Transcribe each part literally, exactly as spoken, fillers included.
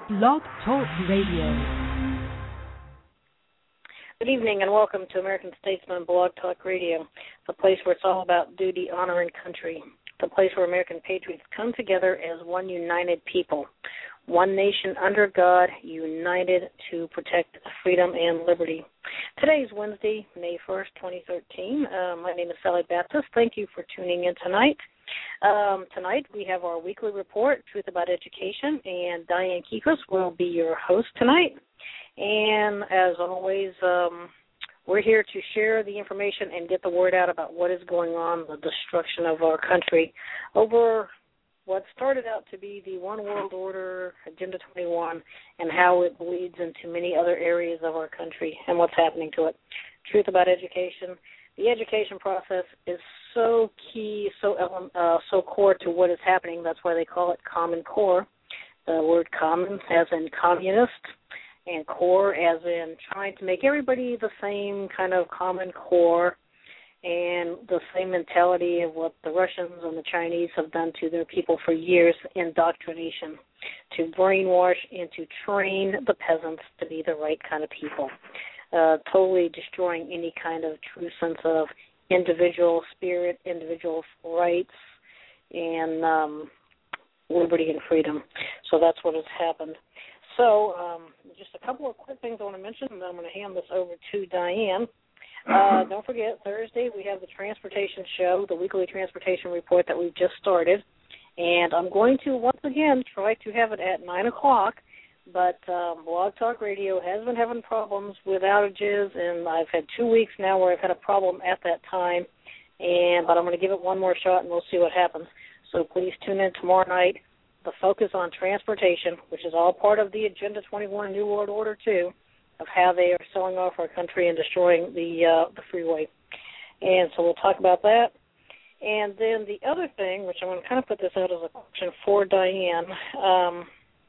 Blog Talk Radio. Good evening and welcome to American Statesman Blog Talk Radio, the place where it's all about duty, honor, and country, the place where American patriots come together as one united people, one nation under God, united to protect freedom and liberty. Today is Wednesday, May first, twenty thirteen. Uh, my name is Sally Baptist. Thank you for tuning in tonight. Um, tonight we have our weekly report, Truth About Education, and Diane Kikos will be your host tonight. And as always, um, we're here to share the information and get the word out about what is going on, the destruction of our country over what started out to be the One World Order, Agenda twenty-one, and how it bleeds into many other areas of our country and what's happening to it. Truth About Education. The education process is so key, so uh, so core to what is happening. That's why they call it Common Core. The word common as in communist, and core as in trying to make everybody the same kind of common core and the same mentality of what the Russians and the Chinese have done to their people for years, indoctrination, to brainwash and to train the peasants to be the right kind of people. Uh, totally destroying any kind of true sense of individual spirit, individual rights, and um, liberty and freedom. So that's what has happened. So um, just a couple of quick things I want to mention, and then I'm going to hand this over to Diane. Uh, don't forget, Thursday we have the Transportation Show, the weekly transportation report that we've just started. And I'm going to, once again, try to have it at nine o'clock. But um, Blog Talk Radio has been having problems with outages, and I've had two weeks now where I've had a problem at that time. And But I'm going to give it one more shot, and we'll see what happens. So please tune in tomorrow night. The focus on transportation, which is all part of the Agenda twenty-one New World Order too, of how they are selling off our country and destroying the uh, the freeway. And so we'll talk about that. And then the other thing, which I'm going to kind of put this out as a question for Diane. Um,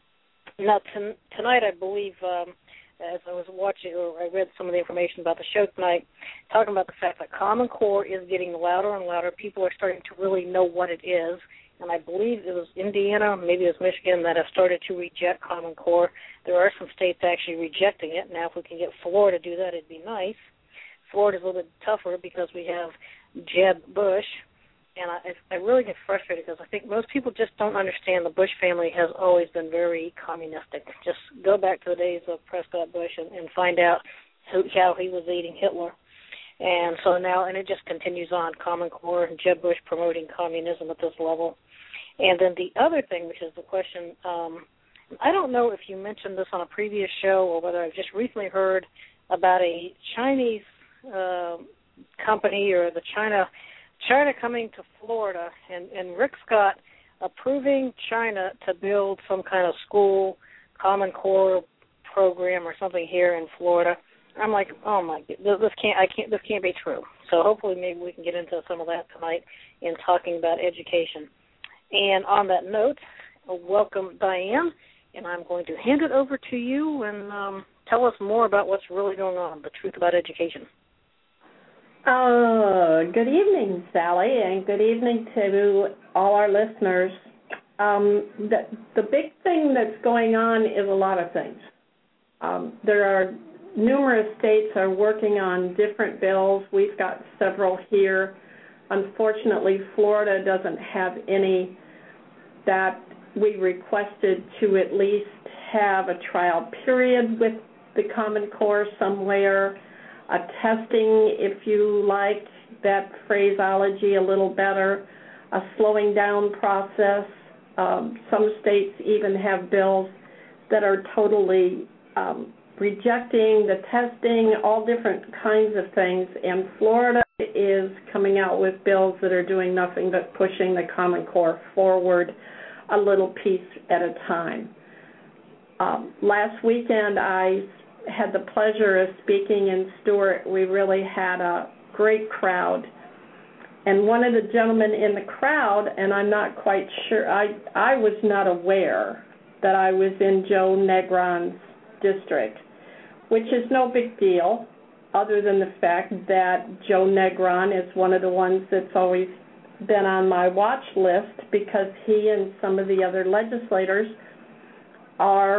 now, t- tonight I believe, um, as I was watching, or I read some of the information about the show tonight, talking about the fact that Common Core is getting louder and louder. People are starting to really know what it is. And I believe it was Indiana, maybe it was Michigan, that have started to reject Common Core. There are some states actually rejecting it. Now, if we can get Florida to do that, it'd be nice. Florida's a little bit tougher because we have Jeb Bush. And I, I really get frustrated because I think most people just don't understand the Bush family has always been very communistic. Just go back to the days of Prescott Bush and, and find out who, how he was aiding Hitler. And so now, and it just continues on, Common Core and Jeb Bush promoting communism at this level. And then the other thing, which is the question, um, I don't know if you mentioned this on a previous show or whether I've just recently heard about a Chinese uh, company or the China China coming to Florida, and, and Rick Scott approving China to build some kind of school Common Core program or something here in Florida. I'm like, oh my, this can't, I can't, this can't be true. So hopefully, maybe we can get into some of that tonight in talking about education. And on that note, welcome Diane, and I'm going to hand it over to you and um, tell us more about what's really going on, the truth about education. Uh, good evening, Sally, and good evening to all our listeners. Um, the, the big thing that's going on is a lot of things. Um, there are numerous states are working on different bills. We've got several here. Unfortunately, Florida doesn't have any that we requested to at least have a trial period with the Common Core somewhere, a testing, if you like that phraseology a little better, a slowing down process. Um, some states even have bills that are totally um, rejecting the testing, all different kinds of things, and Florida is coming out with bills that are doing nothing but pushing the Common Core forward a little piece at a time. Um, last weekend, I had the pleasure of speaking in Stuart. We really had a great crowd, and one of the gentlemen in the crowd, and I'm not quite sure, I, I was not aware that I was in Joe Negron's district, which is no big deal, other than the fact that Joe Negron is one of the ones that's always been on my watch list because he and some of the other legislators are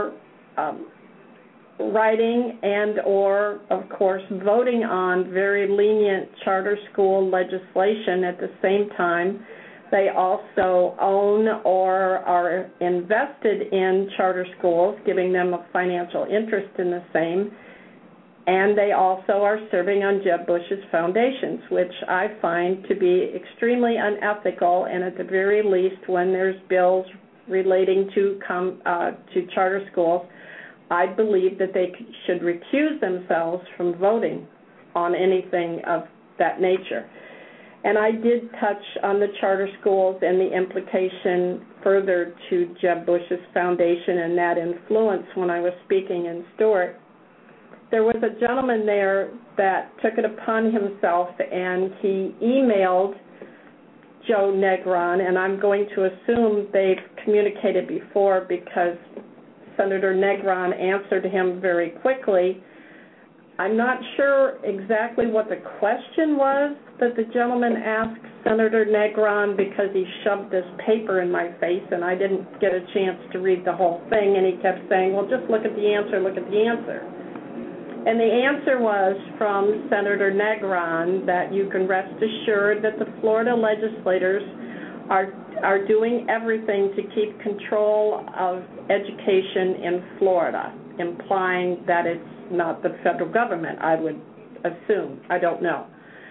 um, writing and or, of course, voting on very lenient charter school legislation. At the same time, they also own or are invested in charter schools, giving them a financial interest in the same. And they also are serving on Jeb Bush's foundations, which I find to be extremely unethical, and at the very least, when there's bills relating to com, uh, to charter schools, I believe that they should recuse themselves from voting on anything of that nature. And I did touch on the charter schools and the implication further to Jeb Bush's foundation and that influence when I was speaking in Stuart. There was a gentleman there that took it upon himself, and he emailed Joe Negron, and I'm going to assume they've communicated before because Senator Negron answered him very quickly. I'm not sure exactly what the question was that the gentleman asked Senator Negron, because he shoved this paper in my face and I didn't get a chance to read the whole thing, and he kept saying, well, just look at the answer, look at the answer. And the answer was from Senator Negron that you can rest assured that the Florida legislators are are doing everything to keep control of education in Florida, implying that it's not the federal government, I would assume. I don't know.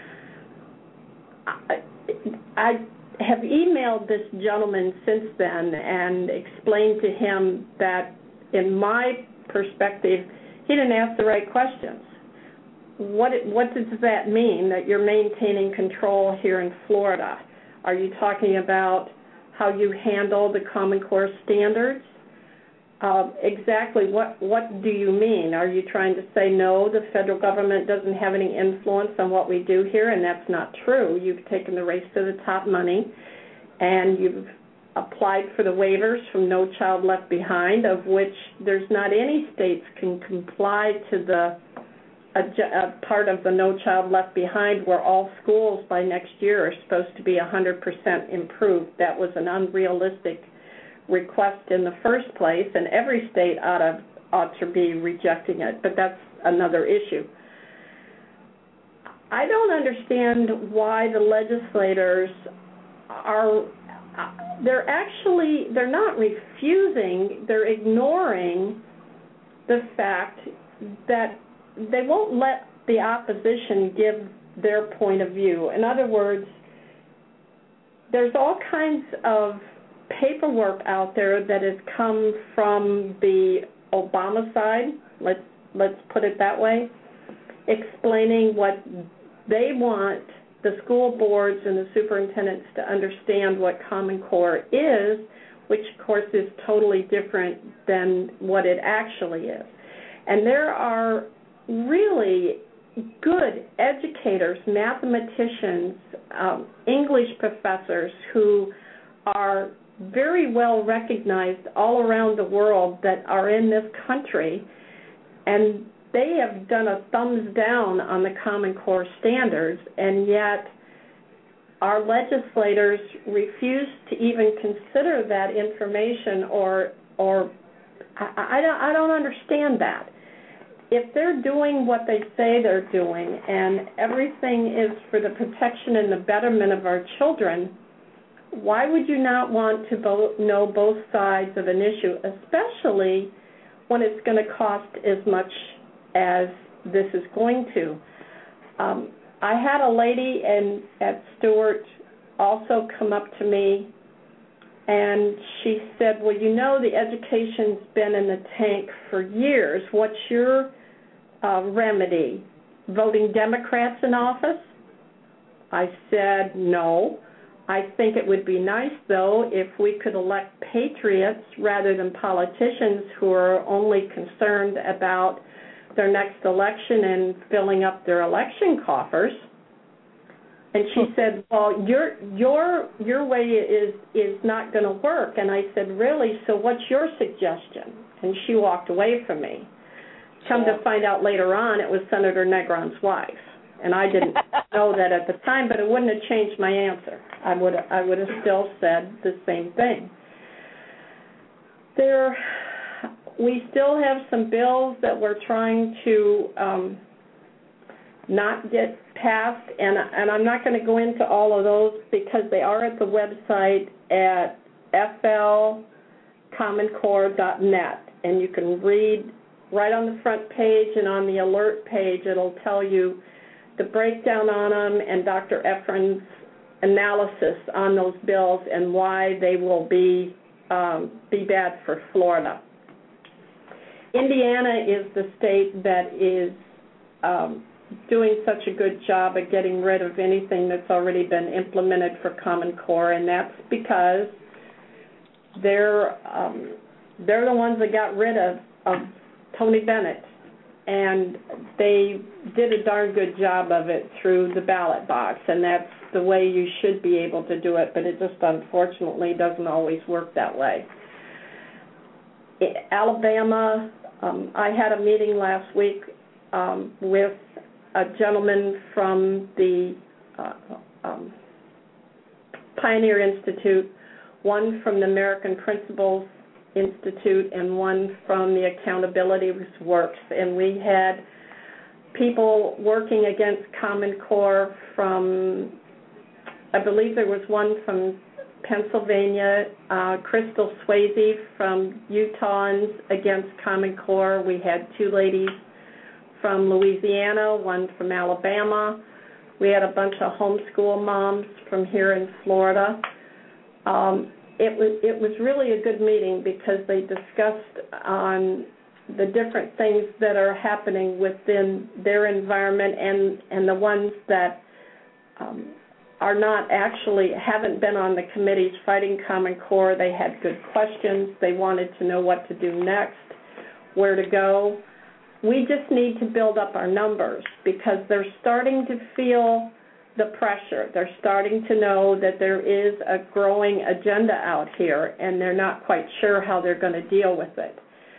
I, I have emailed this gentleman since then and explained to him that, in my perspective, he didn't ask the right questions. What what does that mean, that you're maintaining control here in Florida? Are you talking about how you handle the Common Core standards? Uh, exactly what, what do you mean? Are you trying to say, no, the federal government doesn't have any influence on what we do here? And that's not true. You've taken the Race to the Top money, and you've applied for the waivers from No Child Left Behind, of which there's not any states can comply to the a, a part of the No Child Left Behind where all schools by next year are supposed to be one hundred percent improved. That was an unrealistic request in the first place, and every state ought to, ought to be rejecting it, but that's another issue. I don't understand why the legislators are, they're actually, they're not refusing, they're ignoring the fact that they won't let the opposition give their point of view. In other words, there's all kinds of paperwork out there that has come from the Obama side, let's let's put it that way, explaining what they want the school boards and the superintendents to understand what Common Core is, which of course is totally different than what it actually is. And there are really good educators, mathematicians, um, English professors who are very well recognized all around the world that are in this country, and they have done a thumbs down on the Common Core standards, and yet our legislators refuse to even consider that information, or or I, I, don't, I don't understand that. If they're doing what they say they're doing and everything is for the protection and the betterment of our children, why would you not want to bo- know both sides of an issue, especially when it's going to cost as much as this is going to? Um, I had a lady in, at Stuart also come up to me, and she said, well, you know, the education's been in the tank for years. What's your uh, remedy? Voting Democrats in office? I said, no. I think it would be nice, though, if we could elect patriots rather than politicians who are only concerned about their next election and filling up their election coffers. And she said, well, your your your way is is not going to work. And I said, really? So what's your suggestion? And she walked away from me. Come yeah. to find out later on, it was Senator Negron's wife. And I didn't know that at the time, but it wouldn't have changed my answer. I would I would have still said the same thing. There, we still have some bills that we're trying to um, not get passed, and, and I'm not going to go into all of those because they are at the website at f l common core dot net, and you can read right on the front page and on the alert page. It'll tell you the breakdown on them and Doctor Efron's analysis on those bills and why they will be um, be bad for Florida. Indiana is the state that is um, doing such a good job at getting rid of anything that's already been implemented for Common Core, and that's because they're um, they're the ones that got rid of, of Tony Bennett, and they did a darn good job of it through the ballot box, and that's the way you should be able to do it, but it just unfortunately doesn't always work that way. In Alabama, um, I had a meeting last week um, with a gentleman from the uh, um, Pioneer Institute, one from the American Principles Institute, and one from the Accountability Works, and we had people working against Common Core from, I believe there was one from Pennsylvania, uh, Crystal Swayze from Utahns against Common Core. We had two ladies from Louisiana, one from Alabama. We had a bunch of homeschool moms from here in Florida. Um, it was it was really a good meeting because they discussed on the different things that are happening within their environment and, and the ones that um, are not actually, haven't been on the committees fighting Common Core. They had good questions. They wanted to know what to do next, where to go. We just need to build up our numbers because they're starting to feel the pressure. They're starting to know that there is a growing agenda out here, and they're not quite sure how they're going to deal with it.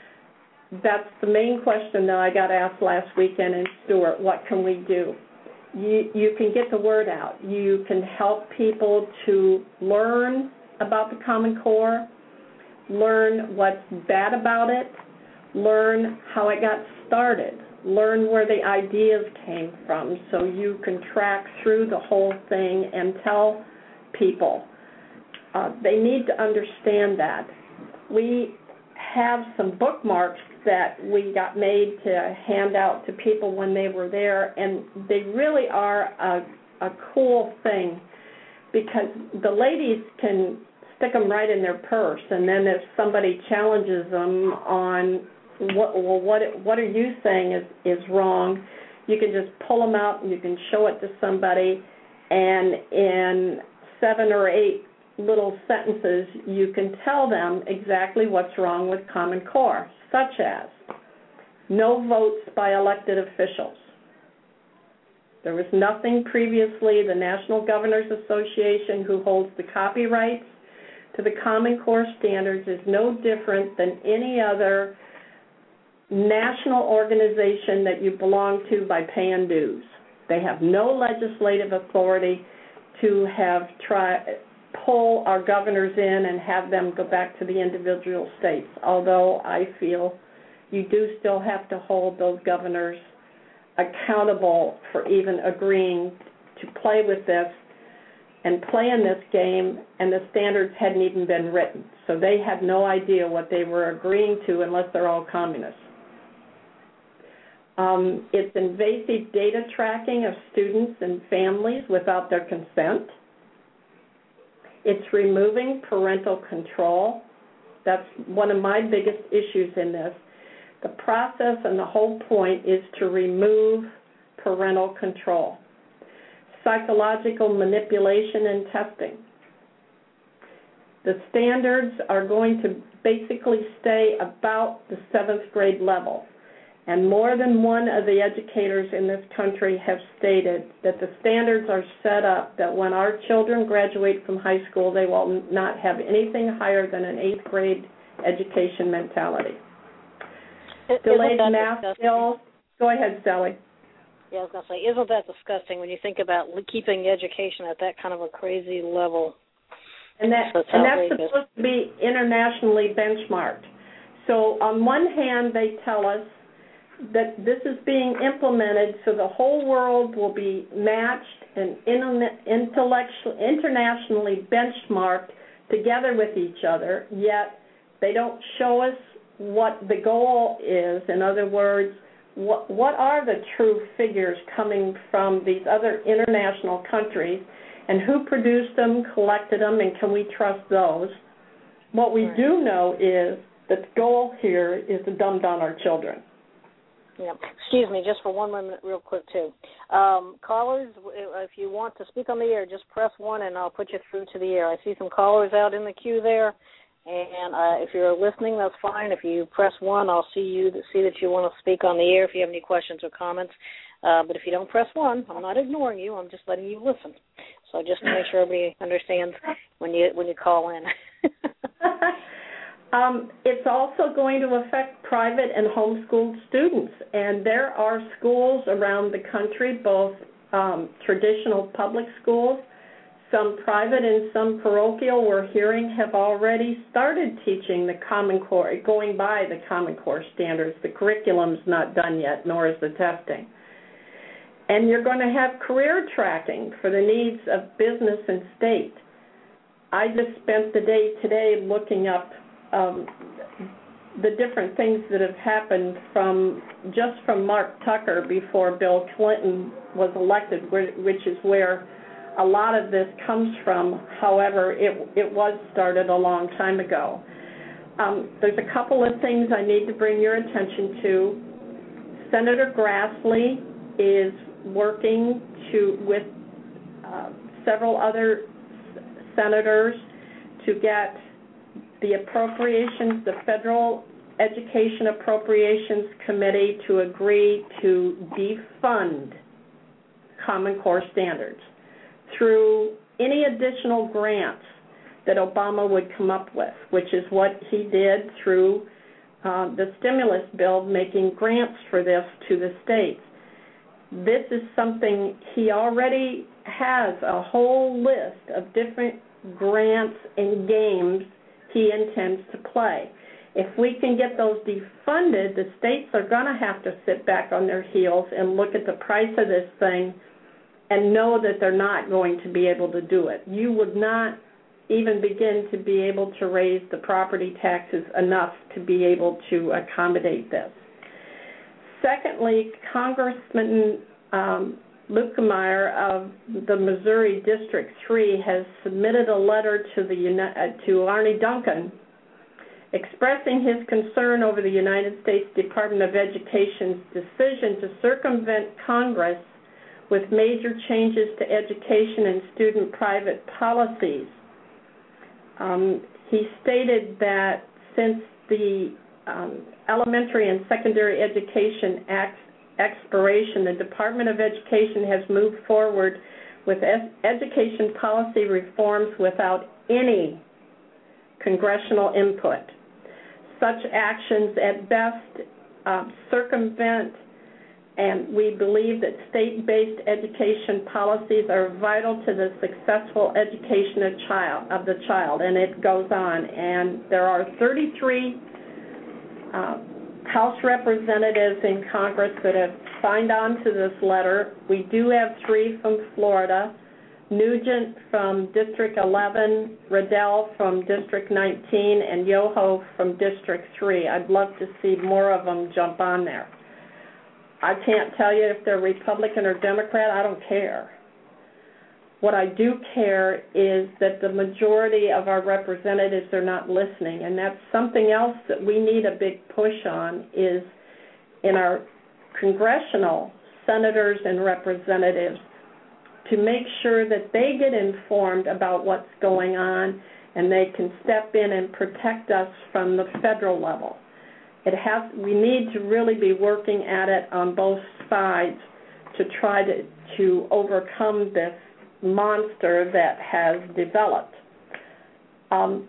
That's the main question that I got asked last weekend in Stewart. What can we do? You, you can get the word out. You can help people to learn about the Common Core, learn what's bad about it, learn how it got started, learn where the ideas came from so you can track through the whole thing and tell people. Uh, they need to understand that. We have some bookmarks that we got made to hand out to people when they were there, and they really are a, a cool thing because the ladies can stick them right in their purse, and then if somebody challenges them on what, well, what, what are you saying is, is wrong, you can just pull them out and you can show it to somebody, and in seven or eight little sentences, you can tell them exactly what's wrong with Common Core, such as no votes by elected officials. There was nothing previously. The National Governors Association, who holds the copyrights to the Common Core standards, is no different than any other national organization that you belong to by paying dues. They have no legislative authority to have tried pull our governors in and have them go back to the individual states, although I feel you do still have to hold those governors accountable for even agreeing to play with this and play in this game, and the standards hadn't even been written. So they had no idea what they were agreeing to unless they're all communists. Um, it's invasive data tracking of students and families without their consent. It's removing parental control. That's one of my biggest issues in this. The process and the whole point is to remove parental control. Psychological manipulation and testing. The standards are going to basically stay about the seventh grade level. And more than one of the educators in this country have stated that the standards are set up that when our children graduate from high school, they will not have anything higher than an eighth grade education mentality. It, Delayed math skills. Go ahead, Sally. Yeah, I was going to say, isn't that disgusting when you think about keeping education at that kind of a crazy level? And, that, that's and that's supposed to be internationally benchmarked. So on one hand, they tell us that this is being implemented so the whole world will be matched and intellectual, internationally benchmarked together with each other, yet they don't show us what the goal is. In other words, what, what are the true figures coming from these other international countries, and who produced them, collected them, and can we trust those? What we right. do know is that the goal here is to dumb down our children. Yeah. Excuse me, just for one minute real quick, too. Um, callers, if you want to speak on the air, just press one and I'll put you through to the air. I see some callers out in the queue there, and uh, if you're listening, that's fine. If you press one, I'll see you see that you want to speak on the air if you have any questions or comments. Uh, but if you don't press one, I'm not ignoring you. I'm just letting you listen. So just to make sure everybody understands when you when you call in. Um, it's also going to affect private and homeschooled students, and there are schools around the country, both um, traditional public schools, some private and some parochial, we're hearing have already started teaching the Common Core, going by the Common Core standards. The curriculum's not done yet, nor is the testing. And you're going to have career tracking for the needs of business and state. I just spent the day today looking up Um, the different things that have happened from just from Mark Tucker before Bill Clinton was elected, which is where a lot of this comes from. However, it, it was started a long time ago. Um, there's a couple of things I need to bring your attention to. Senator Grassley is working to with uh, several other s- senators to get the appropriations, the Federal Education Appropriations Committee to agree to defund Common Core standards through any additional grants that Obama would come up with, which is what he did through uh, the stimulus bill, making grants for this to the states. This is something he already has a whole list of different grants and games he intends to play. If we can get those defunded, the states are going to have to sit back on their heels and look at the price of this thing and know that they're not going to be able to do it. You would not even begin to be able to raise the property taxes enough to be able to accommodate this. Secondly, Congressman um, Lukemeyer of the Missouri District three has submitted a letter to the uh, to Arne Duncan expressing his concern over the United States Department of Education's decision to circumvent Congress with major changes to education and student private policies. Um, he stated that since the um, Elementary and Secondary Education Act expiration, the Department of Education has moved forward with ed- education policy reforms without any congressional input. Such actions at best uh, circumvent, and we believe that state-based education policies are vital to the successful education of, child, of the child, and it goes on. And there are thirty-three uh, House representatives in Congress that have signed on to this letter. We do have three from Florida, Nugent from District eleven, Riddell from District nineteen, and Yoho from District three. I'd love to see more of them jump on there. I can't tell you if they're Republican or Democrat. I don't care. What I do care is that the majority of our representatives are not listening, and that's something else that we need a big push on is in our congressional senators and representatives to make sure that they get informed about what's going on and they can step in and protect us from the federal level. It has, we need to really be working at it on both sides to try to, to overcome this monster that has developed. Um,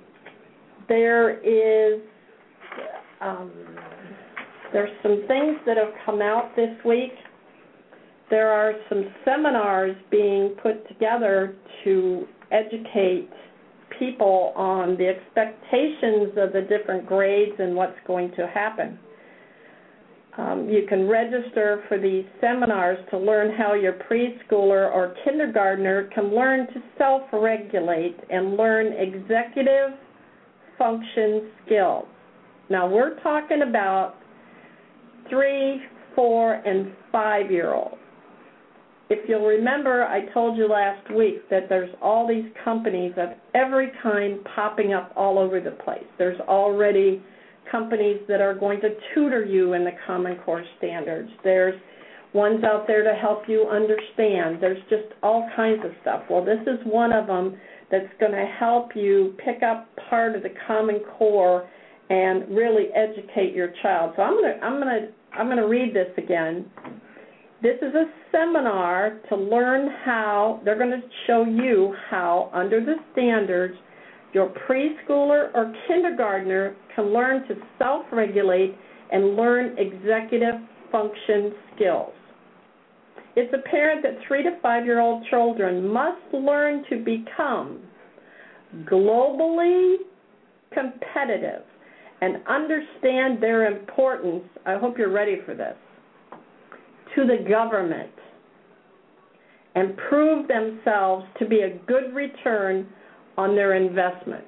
there is, um, there's some things that have come out this week. There are some seminars being put together to educate people on the expectations of the different grades and what's going to happen. Um, you can register for these seminars to learn how your preschooler or kindergartner can learn to self-regulate and learn executive function skills. Now, we're talking about three, four, and five-year-olds. If you'll remember, I told you last week that there's all these companies of every kind popping up all over the place. There's already companies that are going to tutor you in the Common Core standards. There's ones out there to help you understand. There's just all kinds of stuff. Well, this is one of them that's going to help you pick up part of the Common Core and really educate your child. So I'm going to I'm going to I'm going to read this again. This is a seminar to learn how, they're going to show you how, under the standards, your preschooler or kindergartner can learn to self-regulate and learn executive function skills. It's apparent that three to five-year-old children must learn to become globally competitive and understand their importance, I hope you're ready for this, to the government, and prove themselves to be a good return on their investment.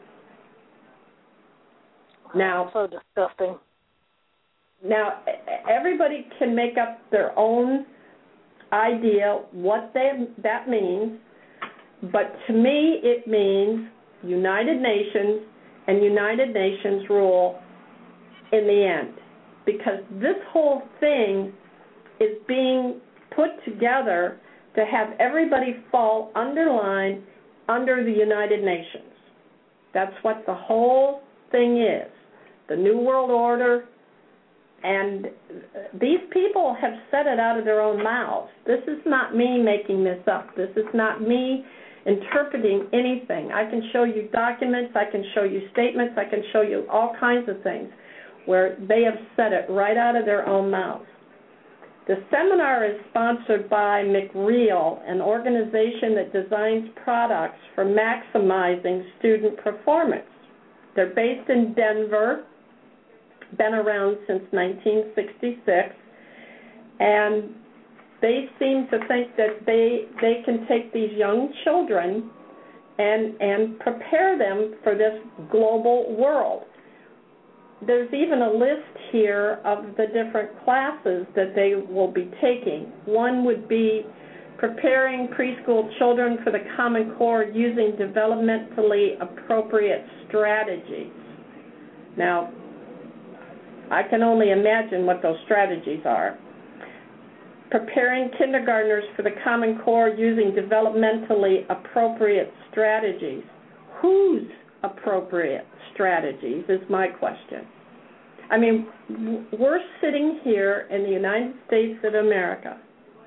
Now, so disgusting. Now, everybody can make up their own idea what they, that means, but to me it means United Nations and United Nations rule in the end, because this whole thing is being put together to have everybody fall underline under the United Nations. That's what the whole thing is, the New World Order, and these people have said it out of their own mouths. This is not me making this up. This is not me interpreting anything. I can show you documents, I can show you statements, I can show you all kinds of things where they have said it right out of their own mouths. The seminar is sponsored by McReal, an organization that designs products for maximizing student performance. They're based in Denver, been around since nineteen sixty-six, and they seem to think that they they can take these young children and and prepare them for this global world. There's even a list here of the different classes that they will be taking. One would be preparing preschool children for the Common Core using developmentally appropriate strategies. Now, I can only imagine what those strategies are. Preparing kindergartners for the Common Core using developmentally appropriate strategies. Whose appropriate strategies is my question. I mean, we're sitting here in the United States of America,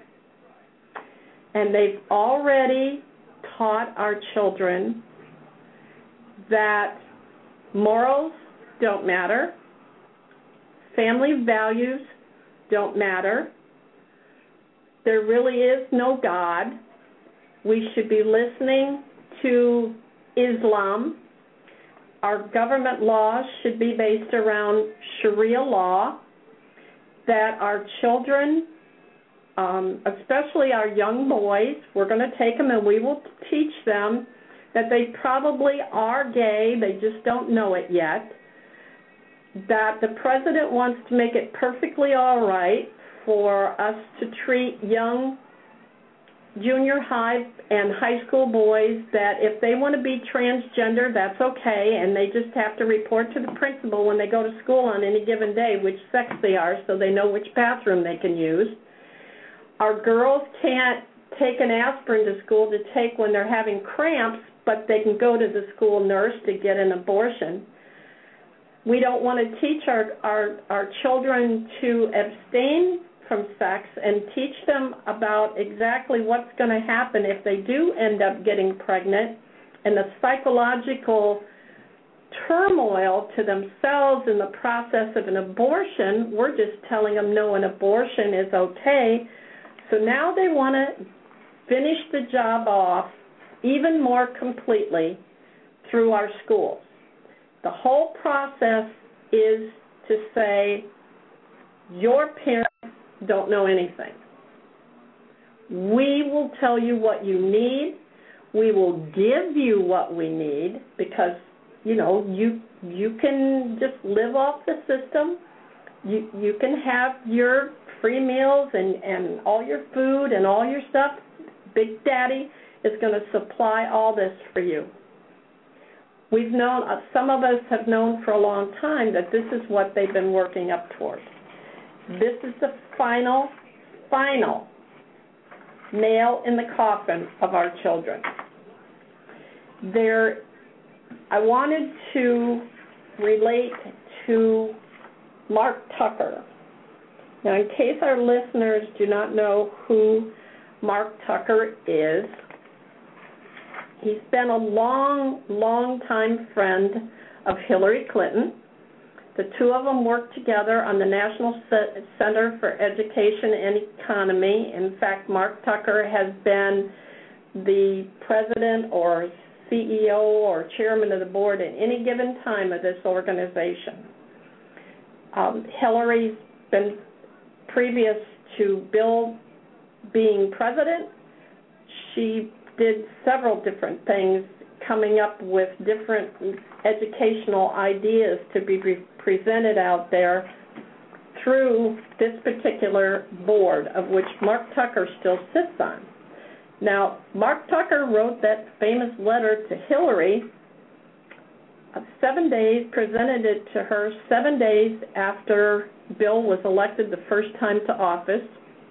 and they've already taught our children that morals don't matter, family values don't matter, there really is no God, we should be listening to Islam, our government laws should be based around Sharia law, that our children, um, especially our young boys, we're going to take them and we will teach them that they probably are gay, they just don't know it yet, that the president wants to make it perfectly all right for us to treat young junior high and high school boys that if they want to be transgender, that's okay, and they just have to report to the principal when they go to school on any given day which sex they are so they know which bathroom they can use. Our girls can't take an aspirin to school to take when they're having cramps, but they can go to the school nurse to get an abortion. We don't want to teach our, our, our children to abstain from sex and teach them about exactly what's going to happen if they do end up getting pregnant and the psychological turmoil to themselves in the process of an abortion. We're just telling them no, an abortion is okay. So now they want to finish the job off even more completely through our schools. The whole process is to say, your parents don't know anything. We will tell you what you need. We will give you what we need because, you know, you you can just live off the system. You you can have your free meals and, and all your food and all your stuff. Big Daddy is going to supply all this for you. We've known, uh, some of us have known for a long time that this is what they've been working up towards. This is the final, final nail in the coffin of our children. There, I wanted to relate to Mark Tucker. Now, in case our listeners do not know who Mark Tucker is, he's been a long, long time friend of Hillary Clinton. The two of them worked together on the National Center for Education and Economy. In fact, Mark Tucker has been the president or C E O or chairman of the board at any given time of this organization. Um, Hillary's been, previous to Bill being president, she did several different things, coming up with different educational ideas to be re- presented out there through this particular board, of which Mark Tucker still sits on. Now, Mark Tucker wrote that famous letter to Hillary, uh, seven days, presented it to her seven days after Bill was elected the first time to office,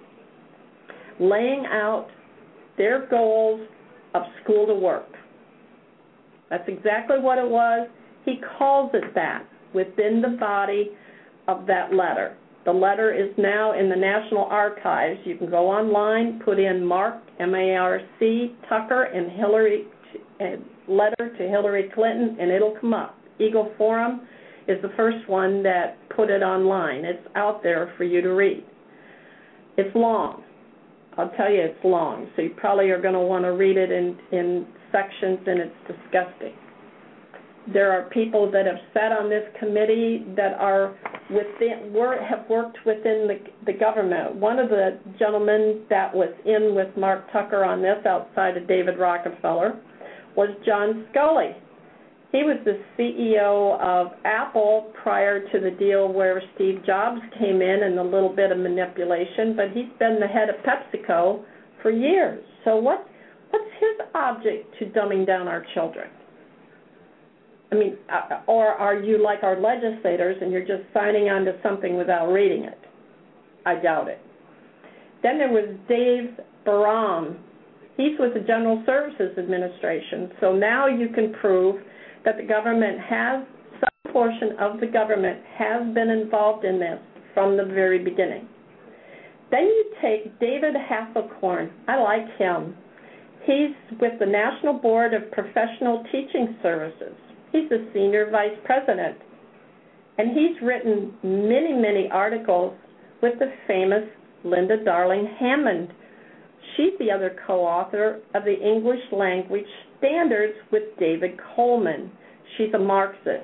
laying out their goals of school to work. That's exactly what it was. He calls it that within the body of that letter. The letter is now in the National Archives. You can go online, put in Mark, M A R C, Tucker, and Hillary, and letter to Hillary Clinton, and it'll come up. Eagle Forum is the first one that put it online. It's out there for you to read. It's long. I'll tell you it's long, so you probably are going to want to read it in, in sections, and it's disgusting. There are people that have sat on this committee that are within, were, have worked within the, the government. One of the gentlemen that was in with Mark Tucker on this, outside of David Rockefeller, was John Scully. He was the C E O of Apple prior to the deal where Steve Jobs came in and a little bit of manipulation, but he's been the head of PepsiCo for years. So what, what's his object to dumbing down our children? I mean, uh, or are you like our legislators and you're just signing on to something without reading it? I doubt it. Then there was Dave Baram. He's with the General Services Administration. So now you can prove that the government has, some portion of the government has been involved in this from the very beginning. Then you take David Haselkorn. I like him. He's with the National Board of Professional Teaching Services. He's the senior vice president. And he's written many, many articles with the famous Linda Darling Hammond. She's the other co-author of the English Language Standards with David Coleman. She's a Marxist,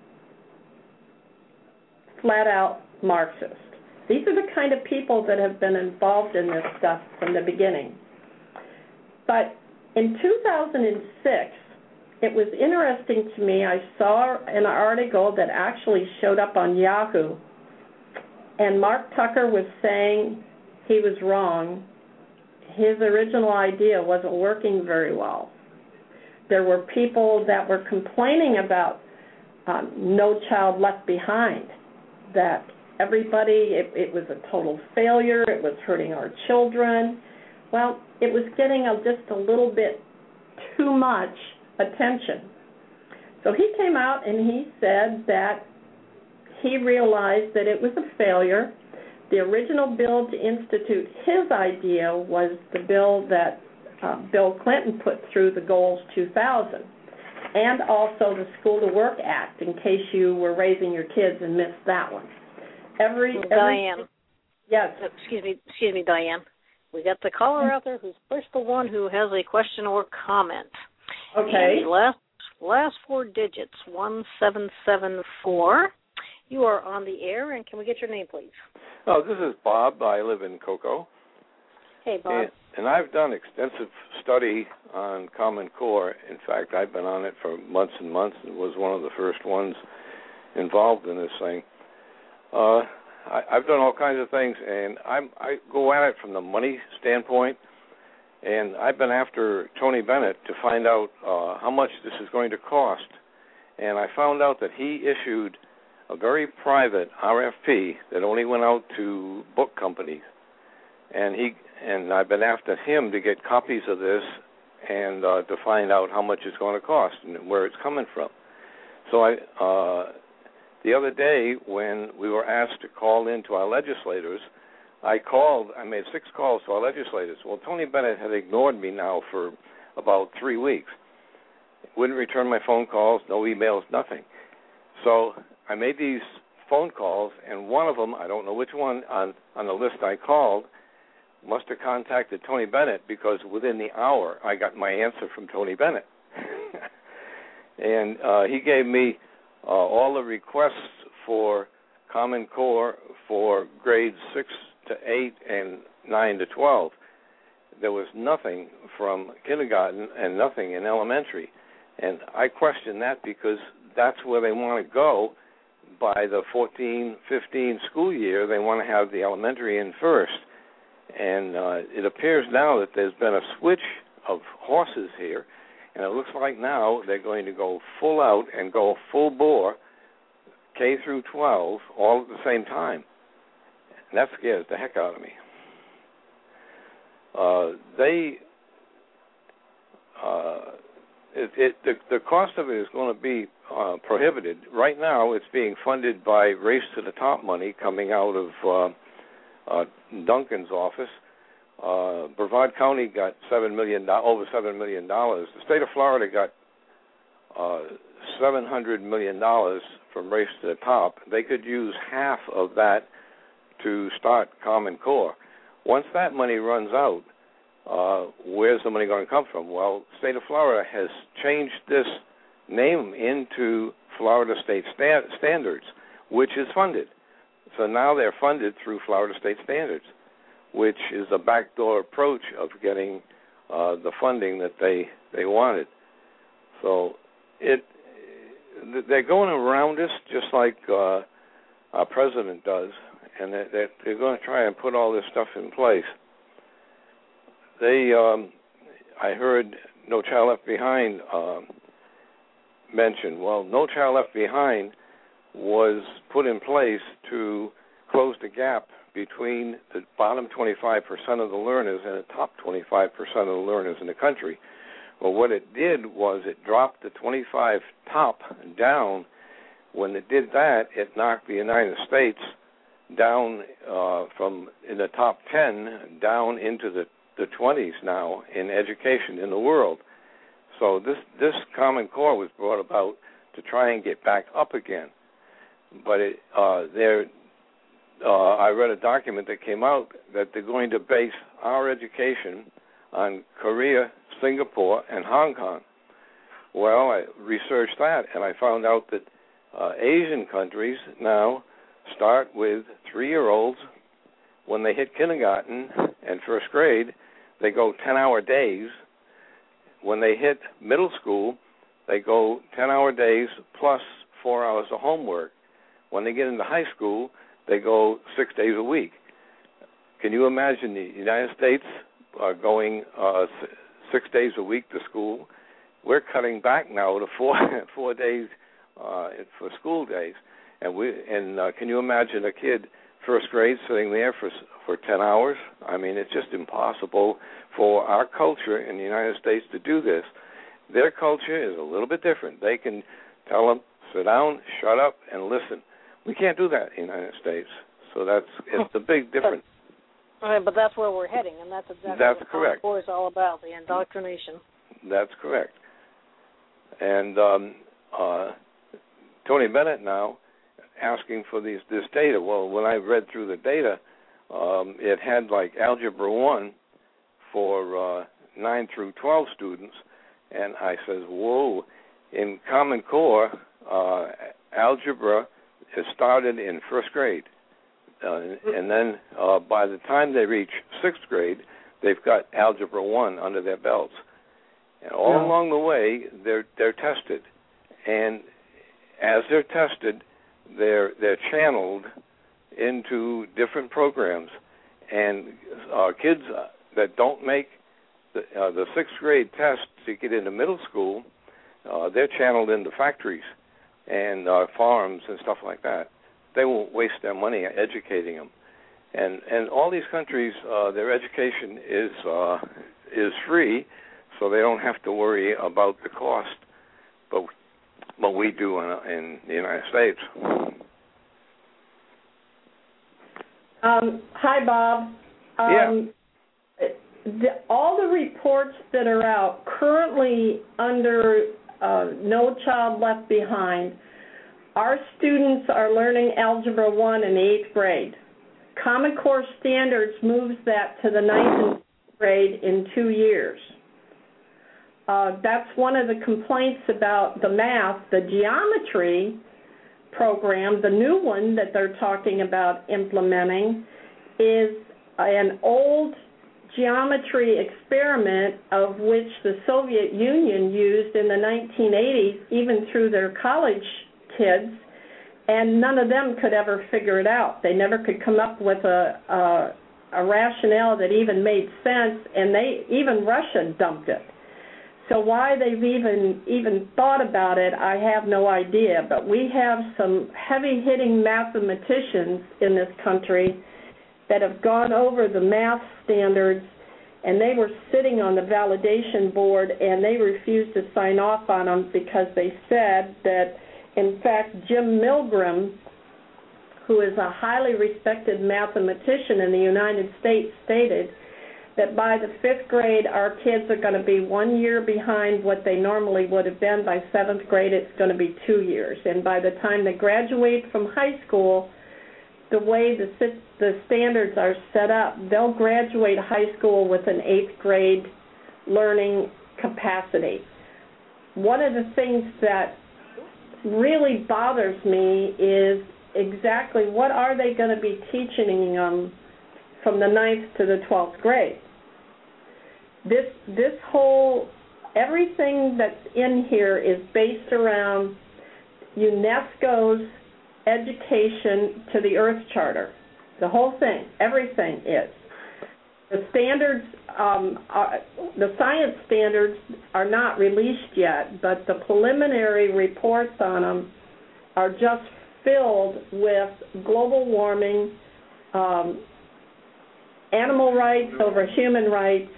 flat-out Marxist. These are the kind of people that have been involved in this stuff from the beginning. But in two thousand six, it was interesting to me. I saw an article that actually showed up on Yahoo, and Mark Tucker was saying he was wrong. His original idea wasn't working very well. There were people that were complaining about um, No Child Left Behind, that everybody, it, it was a total failure, it was hurting our children. Well, it was getting a, just a little bit too much attention. So he came out and he said that he realized that it was a failure. The original bill to institute his idea was the bill that uh, Bill Clinton put through, the Goals two thousand, and also the School to Work Act, in case you were raising your kids and missed that one. Every, every Diane. Yes. Excuse me, excuse me, Diane. We got the caller out there who's first the one who has a question or comment. Okay. And last Last four digits, one seven seven four. You are on the air, and can we get your name, please? Oh, this is Bob. I live in Cocoa. Hey, Bob. And, and I've done extensive study on Common Core. In fact, I've been on it for months and months and was one of the first ones involved in this thing. Uh, I, I've done all kinds of things, and I'm, I go at it from the money standpoint. And I've been after Tony Bennett to find out uh, how much this is going to cost. And I found out that he issued a very private R F P that only went out to book companies. And he and I've been after him to get copies of this and uh, to find out how much it's going to cost and where it's coming from. So I, uh, the other day when we were asked to call in to our legislators, I called, I made six calls to our legislators. Well, Tony Bennett had ignored me now for about three weeks. Wouldn't return my phone calls, no emails, nothing. So I made these phone calls, and one of them, I don't know which one, on, on the list I called, must have contacted Tony Bennett because within the hour I got my answer from Tony Bennett. and uh, he gave me uh, all the requests for Common Core for grades six to eight and nine to twelve. There was nothing from kindergarten and nothing in elementary. And I question that because that's where they want to go. By the fourteen fifteen school year, they want to have the elementary in first. And uh, it appears now that there's been a switch of horses here, and it looks like now they're going to go full out and go full bore, K through twelve, all at the same time. And that scares the heck out of me. Uh, they, uh, it, it, the, the cost of it is going to be uh, prohibited. Right now, it's being funded by Race to the Top money coming out of uh, uh, Duncan's office. Uh, Brevard County got seven million dollars, over seven million dollars. The state of Florida got uh, seven hundred million dollars from Race to the Top. They could use half of that to start Common Core. Once that money runs out, uh, where's the money going to come from? Well, the state of Florida has changed this name into Florida State Sta- Standards, which is funded. So now they're funded through Florida State Standards, which is a backdoor approach of getting uh, the funding that they, they wanted. So it they're going around us just like uh, our president does, and that they're, they're going to try and put all this stuff in place. They, um, I heard No Child Left Behind uh, mentioned. Well, No Child Left Behind was put in place to close the gap between the bottom twenty-five percent of the learners and the top twenty-five percent of the learners in the country. Well, what it did was it dropped the twenty-five top down. When it did that, it knocked the United States down uh, from in the top ten down into the, the twenties now in education in the world. So this, this Common Core was brought about to try and get back up again. But it, uh, there, uh, I read a document that came out that they're going to base our education on Korea, Singapore, and Hong Kong. Well, I researched that, and I found out that uh, Asian countries now start with three-year-olds. When they hit kindergarten and first grade, they go ten-hour days. When they hit middle school, they go ten-hour days plus four hours of homework. When they get into high school, they go six days a week. Can you imagine the United States uh, going uh, six days a week to school? We're cutting back now to four four days uh, for school days. And we and uh, can you imagine a kid first grade sitting there for for ten hours? I mean, it's just impossible for our culture in the United States to do this. Their culture is a little bit different. They can tell them, sit down, shut up, and listen. We can't do that in the United States. So that's it's a big difference. Right, but that's where we're heading, and that's exactly that's what correct. Common Core is all about, the indoctrination. That's correct. And um, uh, Tony Bennett now asking for these this data. Well, when I read through the data, um, it had like Algebra one for uh, nine through twelve students, and I says, whoa, in Common Core, uh, algebra is started in first grade. Uh, and then uh, by the time they reach sixth grade, they've got Algebra one under their belts. And all yeah. along the way, they're they're tested. And as they're tested, they're they're channeled into different programs. And uh, kids that don't make the, uh, the sixth grade test to get into middle school, uh, they're channeled into factories and uh, farms and stuff like that. They won't waste their money educating them. And and all these countries, uh, their education is uh, is free, so they don't have to worry about the cost. But but we do in, in the United States. Um, hi, Bob. Um, yeah. The, all the reports that are out currently under uh, No Child Left Behind, our students are learning Algebra one in the eighth grade. Common Core Standards moves that to the ninth and tenth grade in two years. Uh, that's one of the complaints about the math. The geometry program, the new one that they're talking about implementing, is an old geometry experiment of which the Soviet Union used in the nineteen eighties, even through their college kids, and none of them could ever figure it out. They never could come up with a, a, a rationale that even made sense, and they even Russia dumped it. So why they've even even thought about it, I have no idea. But we have some heavy-hitting mathematicians in this country that have gone over the math standards, and they were sitting on the validation board, and they refused to sign off on them because they said that, in fact, Jim Milgram, who is a highly respected mathematician in the United States, stated that by the fifth grade, our kids are going to be one year behind what they normally would have been. By seventh grade, it's going to be two years. And by the time they graduate from high school, the way the, the standards are set up, they'll graduate high school with an eighth grade learning capacity. One of the things that really bothers me is exactly what are they going to be teaching them from the ninth to the twelfth grade. This this whole, everything that's in here is based around UNESCO's education to the Earth Charter. The whole thing, everything is. The standards, um, are, the science standards are not released yet, but the preliminary reports on them are just filled with global warming, um, animal rights over human rights,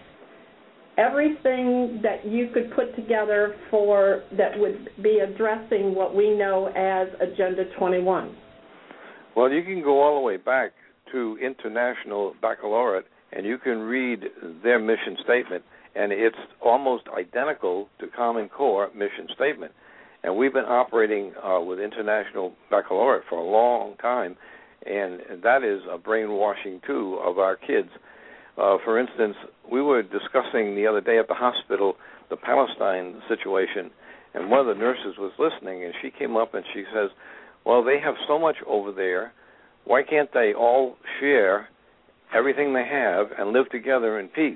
everything that you could put together for that would be addressing what we know as Agenda twenty-one. Well, you can go all the way back to International Baccalaureate, and you can read their mission statement, and it's almost identical to Common Core mission statement. And we've been operating uh, with International Baccalaureate for a long time, and that is a brainwashing, too, of our kids. Uh, for instance, we were discussing the other day at the hospital the Palestine situation, and one of the nurses was listening, and she came up and she says, well, they have so much over there, why can't they all share everything they have and live together in peace?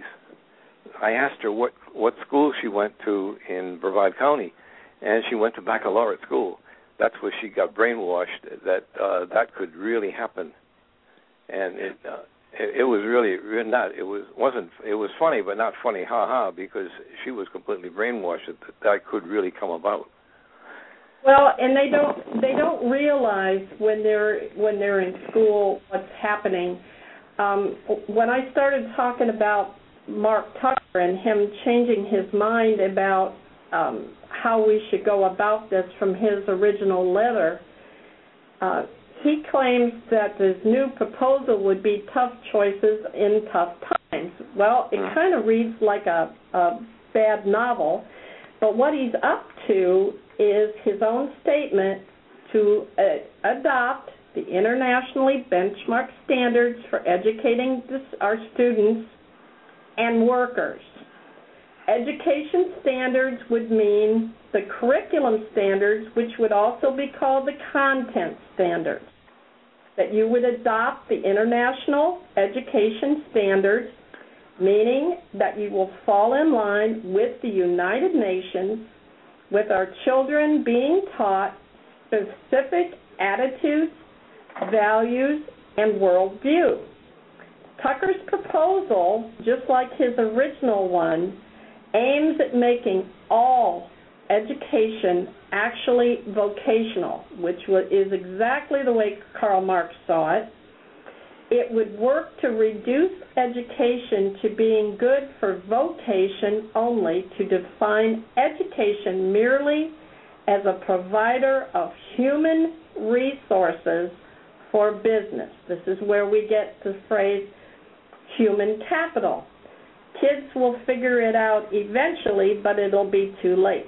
I asked her what, what school she went to in Brevard County, and she went to baccalaureate school. That's where she got brainwashed that uh, that could really happen, and it, uh, it it was really not. It was wasn't. It was funny, but not funny, ha ha, because she was completely brainwashed that that could really come about. Well, and they don't they don't realize when they're when they're in school what's happening. Um, when I started talking about Mark Tucker and him changing his mind about um, how we should go about this from his original letter, uh, he claims that this new proposal would be tough choices in tough times. Well, it kind of reads like a, a bad novel, but what he's up to is his own statement to uh, adopt the internationally benchmarked standards for educating this, our students and workers. Education standards would mean the curriculum standards, which would also be called the content standards, that you would adopt the international education standards, meaning that you will fall in line with the United Nations, with our children being taught specific attitudes, values, and worldview. Tucker's proposal, just like his original one, aims at making all education actually vocational, which is exactly the way Karl Marx saw it. It would work to reduce education to being good for vocation only, to define education merely as a provider of human resources for business. This is where we get the phrase human capital. Kids will figure it out eventually, but it'll be too late.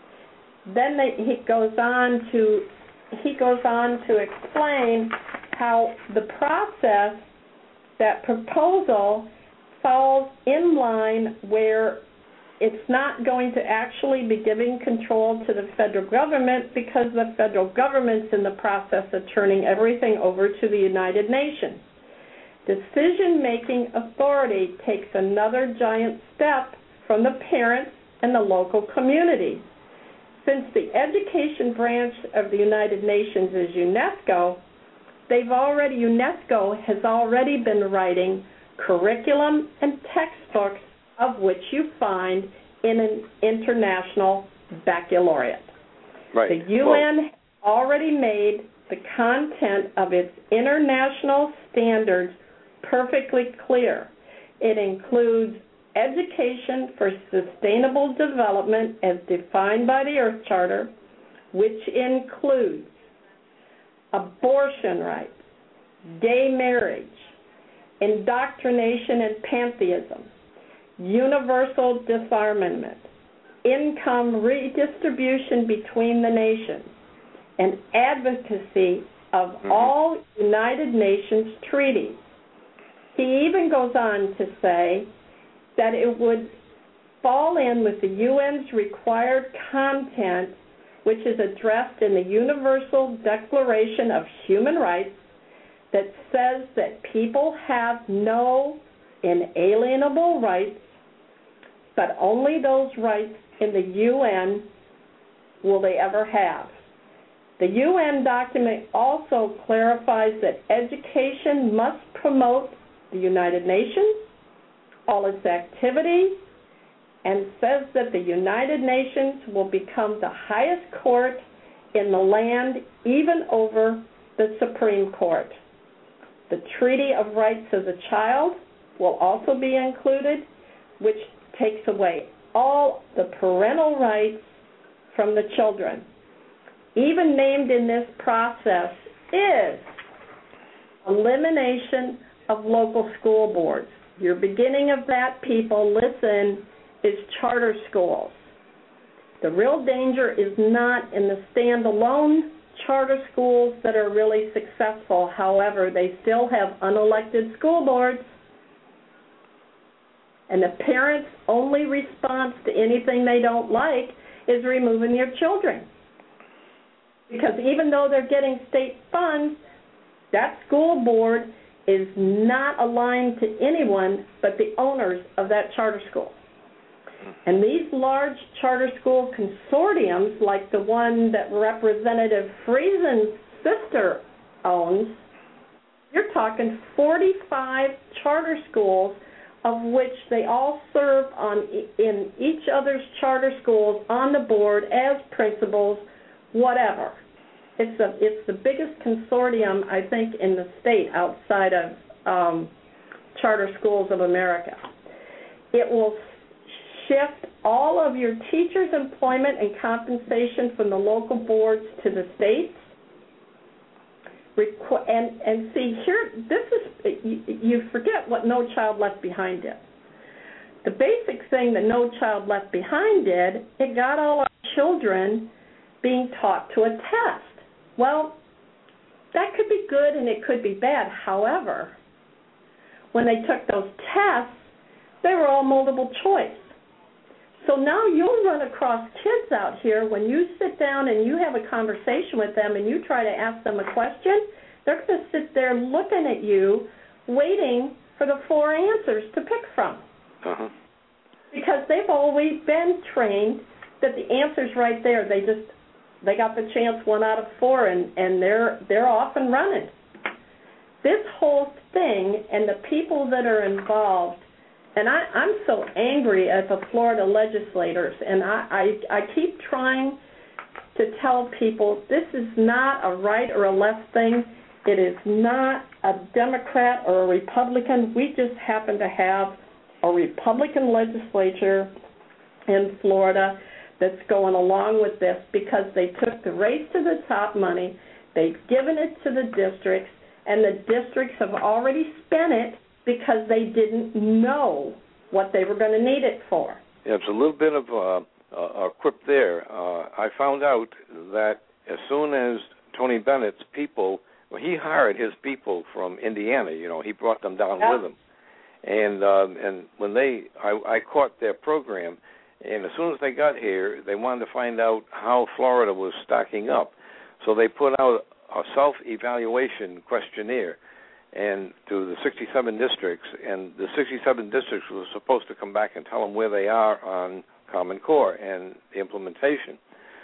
Then they, he goes on to he goes on to explain how the process, that proposal, falls in line where it's not going to actually be giving control to the federal government, because the federal government's in the process of turning everything over to the United Nations. Decision-making authority takes another giant step from the parents and the local community. Since the education branch of the United Nations is UNESCO, they've already UNESCO has already been writing curriculum and textbooks, of which you find in an international baccalaureate. Right. The U N well, already made the content of its international standards perfectly clear. It includes education for sustainable development as defined by the Earth Charter, which includes abortion rights, gay marriage, indoctrination and pantheism, universal disarmament, income redistribution between the nations, and advocacy of mm-hmm. all United Nations treaties. He even goes on to say that it would fall in with the U N's required content, which is addressed in the Universal Declaration of Human Rights, that says that people have no inalienable rights, but only those rights in the U N will they ever have. The U N document also clarifies that education must promote the United Nations, all its activities, and says that the United Nations will become the highest court in the land, even over the Supreme Court. The Treaty of Rights of the Child will also be included, which takes away all the parental rights from the children. Even named in this process is elimination of local school boards. Your beginning of that, people, listen, is charter schools. The real danger is not in the standalone charter schools that are really successful. However, they still have unelected school boards, and the parents' only response to anything they don't like is removing their children. Because even though they're getting state funds, that school board is not aligned to anyone but the owners of that charter school. And these large charter school consortiums, like the one that Representative Friesen's sister owns, you're talking forty-five charter schools, of which they all serve on in each other's charter schools on the board as principals, whatever. It's a, it's the biggest consortium, I think, in the state outside of um, Charter Schools of America. It will shift all of your teachers' employment and compensation from the local boards to the states. Requ- and, and see, here, this is, you, you forget what No Child Left Behind did. The basic thing that No Child Left Behind did, it got all our children being taught to a test. Well, that could be good and it could be bad. However, when they took those tests, they were all multiple choice. So now you'll run across kids out here when you sit down and you have a conversation with them and you try to ask them a question, they're going to sit there looking at you, waiting for the four answers to pick from. Uh-huh. Because they've always been trained that the answer's right there. They just, they got the chance one out of four, and, and they're they're off and running. This whole thing and the people that are involved, and I, I'm so angry at the Florida legislators, and I, I, I keep trying to tell people this is not a right or a left thing. It is not a Democrat or a Republican. We just happen to have a Republican legislature in Florida that's going along with this because they took the race to the top money, they've given it to the districts, and the districts have already spent it because they didn't know what they were going to need it for. Yeah, it's a little bit of uh, a quip there. Uh, I found out that as soon as Tony Bennett's people, well, he hired his people from Indiana. You know, he brought them down yeah. with him, and um, and when they, I, I caught their program, and as soon as they got here, they wanted to find out how Florida was stacking up, so they put out a self-evaluation questionnaire and to the sixty-seven districts, and the sixty-seven districts were supposed to come back and tell them where they are on Common Core and the implementation.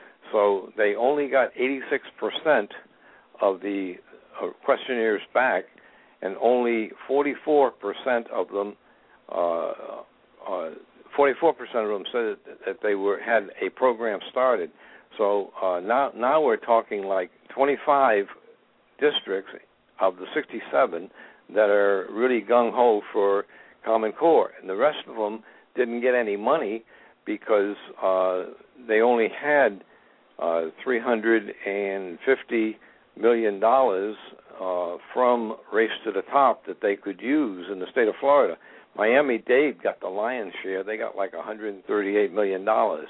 So they only got eighty-six percent of the uh, questionnaires back, and only forty-four percent of them, uh, uh, forty-four percent of them said that they were had a program started. So uh, now, now we're talking like twenty-five districts of the sixty-seven that are really gung-ho for Common Core, and the rest of them didn't get any money because uh, they only had uh, three hundred fifty million dollars uh, from Race to the Top that they could use in the state of Florida. Miami-Dade got the lion's share. They got like one hundred thirty-eight million dollars.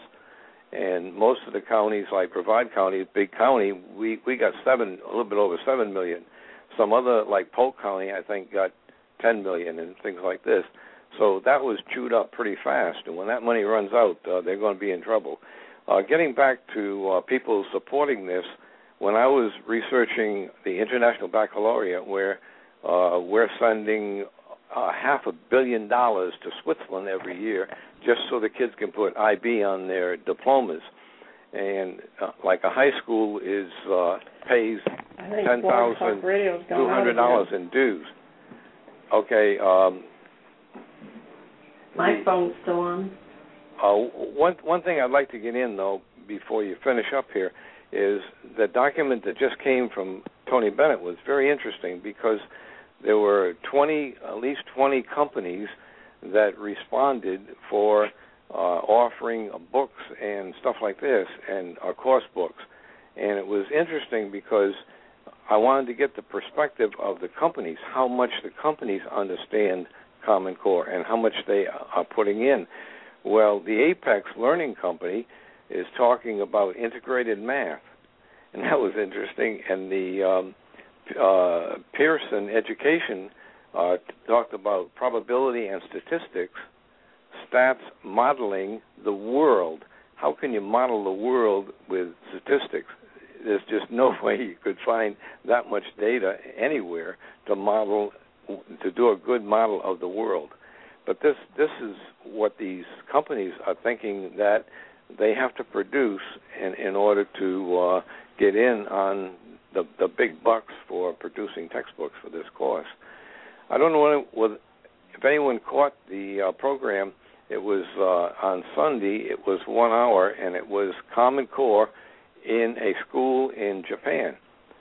And most of the counties, like Brevard County, big county, we, we got seven, a little bit over seven million. Some other, like Polk County, I think got ten million and things like this. So that was chewed up pretty fast. And when that money runs out, uh, they're going to be in trouble. Uh, getting back to uh, people supporting this, when I was researching the International Baccalaureate, where uh, we're sending uh, half a billion dollars to Switzerland every year just so the kids can put I B on their diplomas. And uh, like a high school is uh, pays ten thousand two hundred dollars in dues. Okay. Um, My the, phone's still on. Uh, one one thing I'd like to get in though before you finish up here is the document that just came from Tony Bennett was very interesting because there were twenty, at least twenty companies that responded for uh, offering books and stuff like this and uh, course books. And it was interesting because I wanted to get the perspective of the companies, how much the companies understand Common Core and how much they are putting in. Well, the Apex Learning Company is talking about integrated math, and that was interesting. And the um, uh, Pearson Education uh, talked about probability and statistics, stats modeling the world. How can you model the world with statistics? There's just no way you could find that much data anywhere to model, to do a good model of the world. But this this is what these companies are thinking that they have to produce in, in order to uh, get in on the, the big bucks for producing textbooks for this course. I don't know what, if anyone caught the uh, program. It was uh, on Sunday. It was one hour, and it was Common Core in a school in Japan.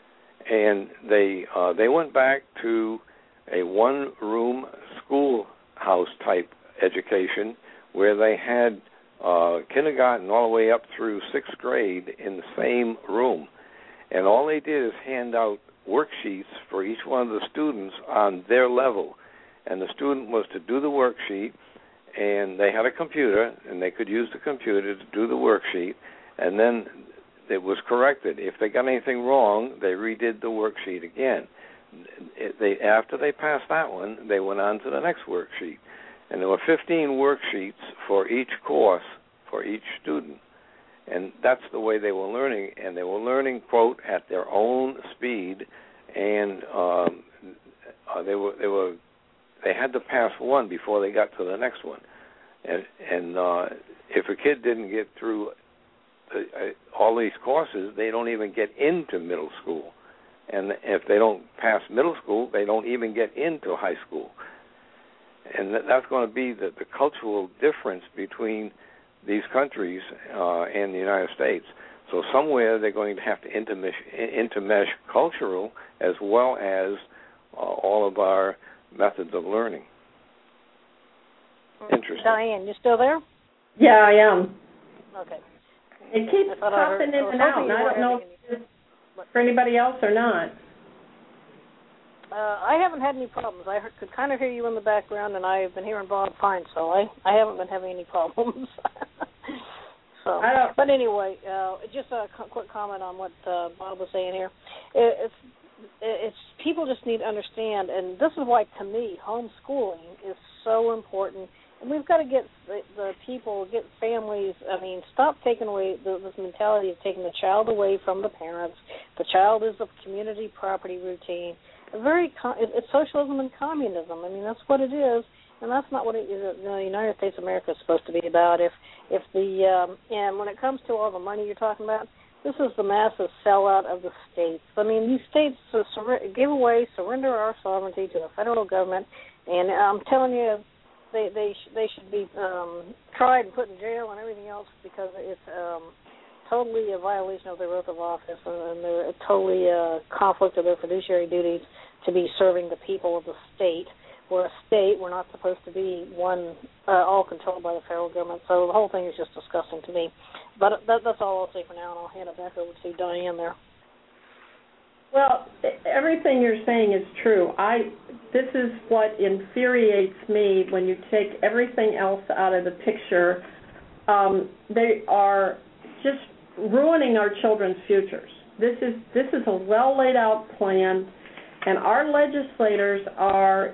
And they uh, they went back to a one-room schoolhouse type education where they had uh, kindergarten all the way up through sixth grade in the same room. And all they did is hand out worksheets for each one of the students on their level. And the student was to do the worksheet, and they had a computer, and they could use the computer to do the worksheet, and then it was corrected. If they got anything wrong, they redid the worksheet again. It, they, after they passed that one, they went on to the next worksheet. And there were fifteen worksheets for each course for each student. And that's the way they were learning, and they were learning, quote, at their own speed, and um, uh, they were they were they had to pass one before they got to the next one. And and uh, if a kid didn't get through uh, all these courses, they don't even get into middle school. And if they don't pass middle school, they don't even get into high school. And that's going to be the, the cultural difference between these countries uh, and the United States. So somewhere they're going to have to intermesh, intermesh cultural as well as uh, all of our methods of learning. Interesting. Diane, you still there? Yeah, I am. Okay. It keeps popping in and out, and I don't know if it's for anybody else or not. Uh, I haven't had any problems. I heard, could kind of hear you in the background, and I've been hearing Bob fine, so I, I haven't been having any problems. so, I don't, but anyway, uh, just a co- quick comment on what uh, Bob was saying here. It, it's it's people just need to understand, and this is why, to me, homeschooling is so important. And we've got to get the, the people, get families, I mean, stop taking away the, this mentality of taking the child away from the parents. The child is a community property routine. A very it's socialism and communism. I mean, that's what it is, and that's not what it is, the United States of America is supposed to be about. If if the um, and when it comes to all the money you're talking about, this is the massive sellout of the states. I mean, these states uh, sur- give away, surrender our sovereignty to the federal government, and I'm telling you, they they sh- they should be um, tried and put in jail and everything else because it's um, totally a violation of their oath of office, and, and they're a totally a conflict of their fiduciary duties to be serving the people of the state. We're a state. We're not supposed to be one, uh, all controlled by the federal government. So the whole thing is just disgusting to me. But that, that's all I'll say for now, and I'll hand it back over to Diane there. Well, everything you're saying is true. I. This is what infuriates me when you take everything else out of the picture. Um, they are just ruining our children's futures. This is this is a well laid out plan, and our legislators are.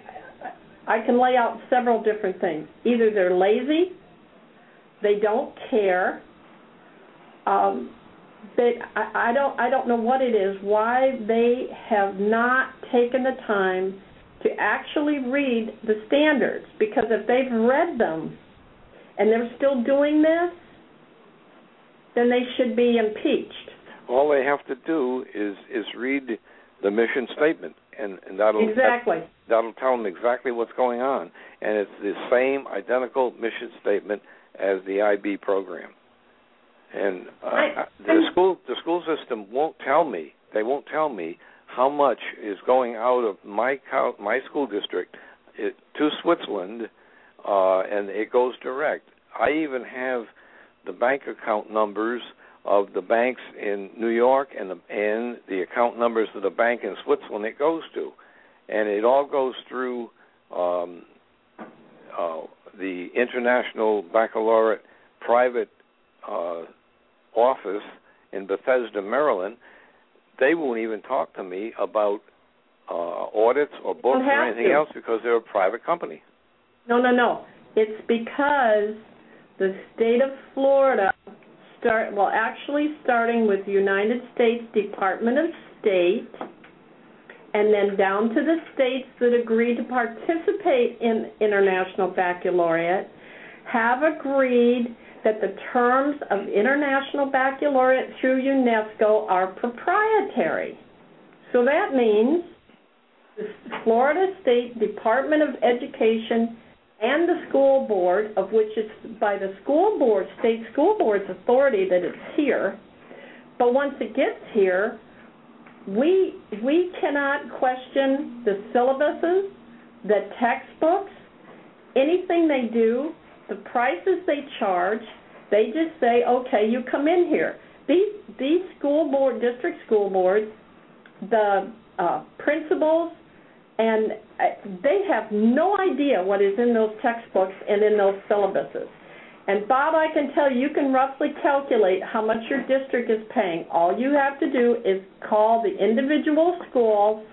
I can lay out several different things. Either they're lazy, they don't care. Um, they, I, I don't I don't know what it is, why they have not taken the time to actually read the standards, because if they've read them and they're still doing this, then they should be impeached. All they have to do is, is read the mission statement, and, and that'll exactly. that, that'll tell them exactly what's going on. And it's the same identical mission statement as the I B program. And uh, I, the school the school system won't tell me. They won't tell me how much is going out of my my school district it, to Switzerland, uh, and it goes direct. I even have the bank account numbers of the banks in New York and the, and the account numbers of the bank in Switzerland it goes to. And it all goes through um, uh, the International Baccalaureate private uh, office in Bethesda, Maryland. They won't even talk to me about uh, audits or books or anything to. else because they're a private company. No, no, no. It's because the state of Florida, start well, actually starting with the United States Department of State, and then down to the states that agree to participate in International Baccalaureate, have agreed that the terms of International Baccalaureate through UNESCO are proprietary. So that means the Florida State Department of Education and the school board, of which it's by the school board, state school board's authority that it's here, but once it gets here, we we cannot question the syllabuses, the textbooks, anything they do, the prices they charge. They just say, okay, you come in here. These these school board, district school boards, the uh, principals, and they have no idea what is in those textbooks and in those syllabuses. And, Bob, I can tell you, you can roughly calculate how much your district is paying. All you have to do is call the individual schools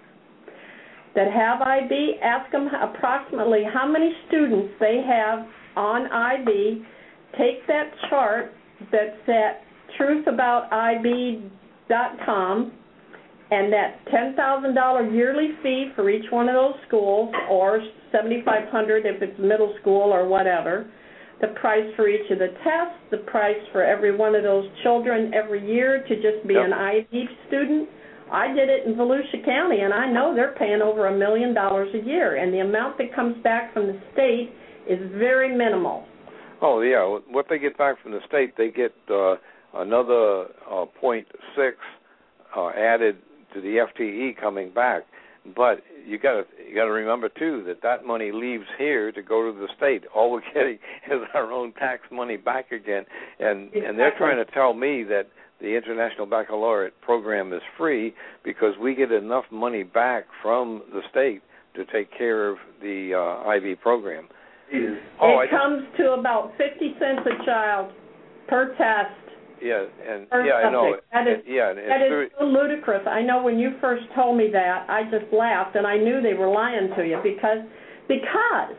that have I B, ask them approximately how many students they have on I B, take that chart that's at truth about I B dot com, and that ten thousand dollars yearly fee for each one of those schools, or seven thousand five hundred dollars if it's middle school or whatever, the price for each of the tests, the price for every one of those children every year to just be yep. an I B student. I did it in Volusia County, and I know they're paying over a million dollars a year, and the amount that comes back from the state is very minimal. Oh, yeah. What they get back from the state, they get uh, another uh, point six uh, added to the F T E coming back. But you got to you got to remember too that that money leaves here to go to the state. All we're getting is our own tax money back again, and exactly. and they're trying to tell me that the International Baccalaureate program is free because we get enough money back from the state to take care of the uh, I B program. It oh, comes just, to about fifty cents a child per test. Yeah, and yeah, I know. That is, yeah, and that is so ludicrous. I know when you first told me that, I just laughed, and I knew they were lying to you because because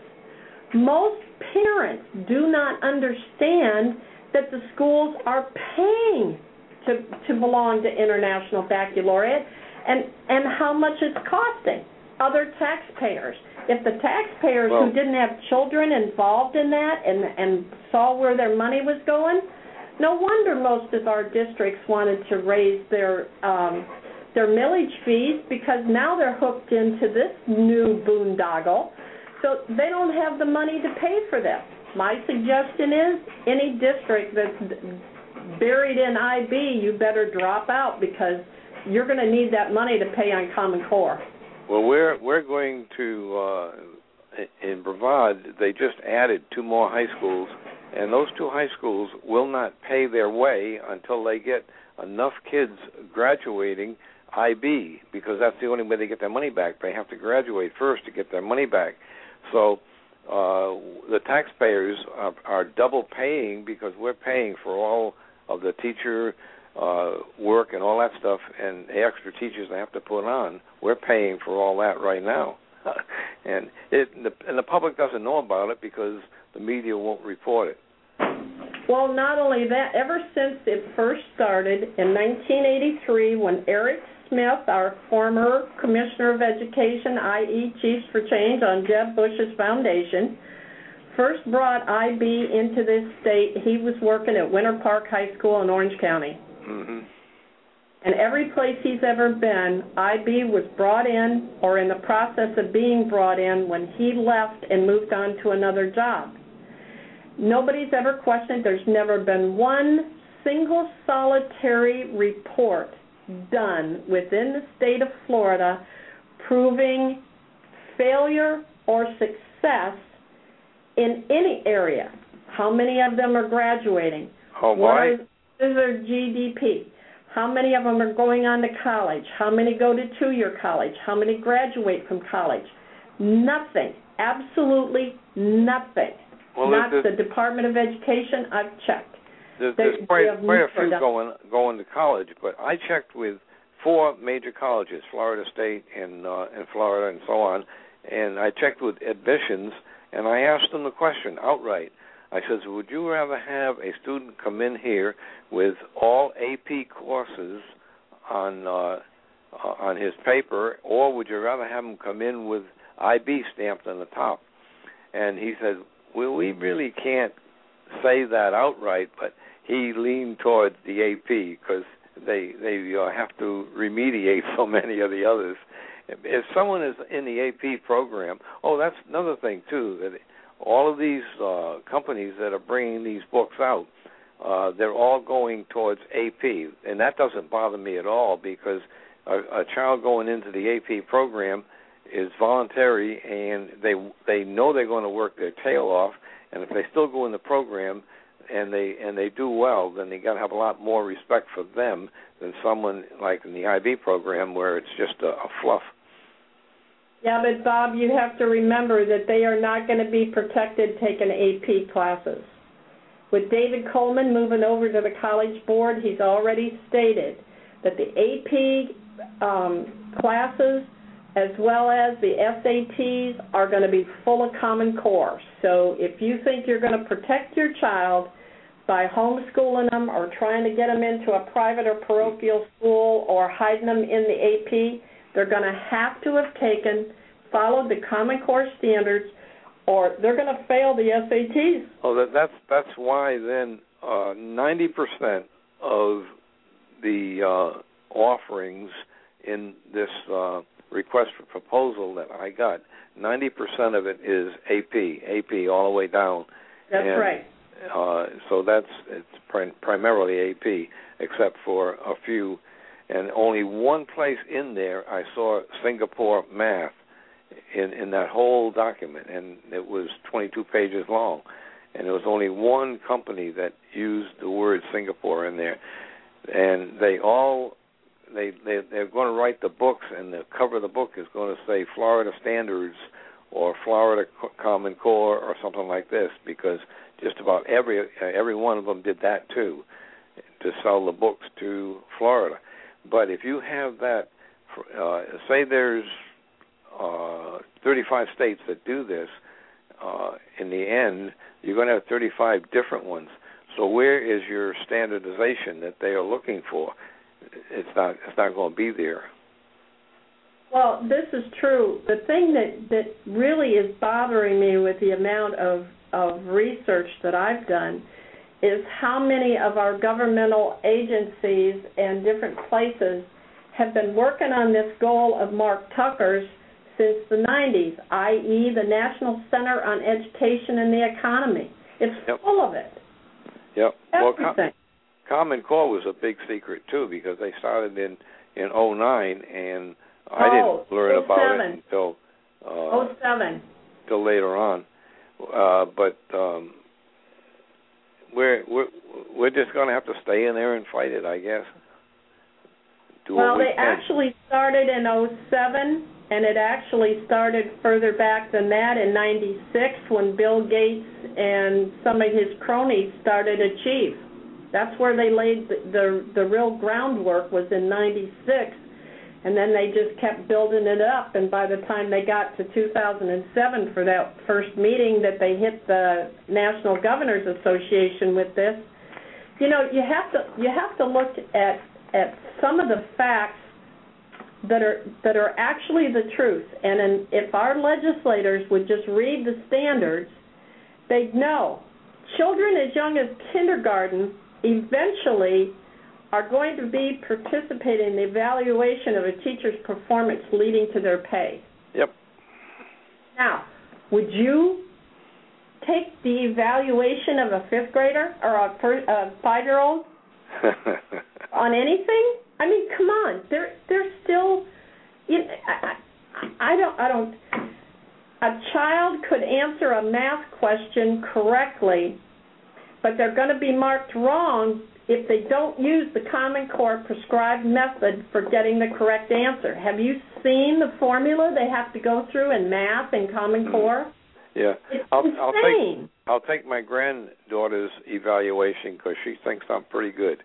most parents do not understand that the schools are paying to to belong to International Baccalaureate, and and how much it's costing other taxpayers. If the taxpayers well, who didn't have children involved in that and and saw where their money was going, no wonder most of our districts wanted to raise their um, their millage fees, because now they're hooked into this new boondoggle, so they don't have the money to pay for them. My suggestion is any district that's buried in I B, you better drop out, because you're going to need that money to pay on Common Core. Well, we're we're going to uh, in Brevard. They just added two more high schools. And those two high schools will not pay their way until they get enough kids graduating I B, because that's the only way they get their money back. They have to graduate first to get their money back. So uh, the taxpayers are, are double paying, because we're paying for all of the teacher uh, work and all that stuff, and the extra teachers they have to put on. We're paying for all that right now. and, it, and, the, and the public doesn't know about it because the media won't report it. Well, not only that, ever since it first started in nineteen eighty-three, when Eric Smith, our former Commissioner of Education, that is. Chiefs for Change on Jeb Bush's foundation, first brought I B into this state, he was working at Winter Park High School in Orange County. Mm-hmm. And every place he's ever been, I B was brought in or in the process of being brought in when he left and moved on to another job. Nobody's ever questioned. There's never been one single solitary report done within the state of Florida proving failure or success in any area. How many of them are graduating? Oh, what is, is their G D P? How many of them are going on to college? How many go to two-year college? How many graduate from college? Nothing. Absolutely nothing. Well, Not the Department of Education. I've checked. There's, there's quite, quite a few going going to college, but I checked with four major colleges, Florida State and uh, and Florida and so on, and I checked with admissions, and I asked them the question outright. I said, would you rather have a student come in here with all A P courses on uh, on his paper, or would you rather have him come in with I B stamped on the top? And he said, well, we really can't say that outright, but he leaned towards the A P because they they uh, have to remediate so many of the others. If someone is in the A P program, oh, that's another thing too, that all of these uh, companies that are bringing these books out, uh, they're all going towards A P, and that doesn't bother me at all, because a, a child going into the A P program is voluntary, and they they know they're going to work their tail off, and if they still go in the program and they and they do well, then they got to have a lot more respect for them than someone like in the I B program where it's just a, a fluff. Yeah, but Bob, you have to remember that they are not going to be protected taking A P classes. With David Coleman moving over to the College Board, he's already stated that the A P um, classes as well as the S A Ts are going to be full of Common Core. So if you think you're going to protect your child, by homeschooling them or trying to get them into a private or parochial school or hiding them in the A P, they're going to have to have taken, followed the Common Core standards, or they're going to fail the S A Ts. Oh, that, that's that's why then uh, ninety percent of the uh, offerings in this uh, request for proposal that I got, ninety percent of it is A P, A P all the way down. That's and, right. Uh, so that's it's prim- primarily A P, except for a few, and only one place in there I saw Singapore math in in that whole document, and it was twenty-two pages long, and there was only one company that used the word Singapore in there, and they all they, they they're going to write the books, and the cover of the book is going to say Florida Standards or Florida Common Core or something like this, because just about every uh, every one of them did that too, to sell the books to Florida. But if you have that, uh, say there's uh, thirty-five states that do this, uh, in the end, you're going to have thirty-five different ones. So where is your standardization that they are looking for? It's not it's not going to be there. Well, this is true. The thing that, that really is bothering me with the amount of, of research that I've done is how many of our governmental agencies and different places have been working on this goal of Mark Tucker's since the nineties, that is the National Center on Education and the Economy. It's yep. full of it. Yep. Well, Com- Common Core was a big secret, too, because they started in, in oh nine, and I oh, didn't learn oh about seven. it until uh, oh seven. Till later on. Uh, but um, we're, we're, we're just going to have to stay in there and fight it, I guess. Do well, what we they can. actually started in oh seven, and it actually started further back than that in ninety-six when Bill Gates and some of his cronies started Achieve. That's where they laid the, the, the real groundwork, was in ninety-six, and then they just kept building it up, and by the time they got to two thousand seven for that first meeting that they hit the National Governors Association with this, you know, you have to you have to look at at some of the facts that are that are actually the truth. And in, if our legislators would just read the standards, they'd know. Children as young as kindergarten eventually are going to be participating in the evaluation of a teacher's performance leading to their pay. Yep. Now, would you take the evaluation of a fifth grader or a, first, a five-year-old on anything? I mean, come on. They're they're still. You know, I, I don't I don't. A child could answer a math question correctly, but they're going to be marked wrong if they don't use the Common Core prescribed method for getting the correct answer. Have you seen the formula they have to go through in math and Common Core? Yeah, it's I'll, insane. I'll take I'll take my granddaughter's evaluation because she thinks I'm pretty good.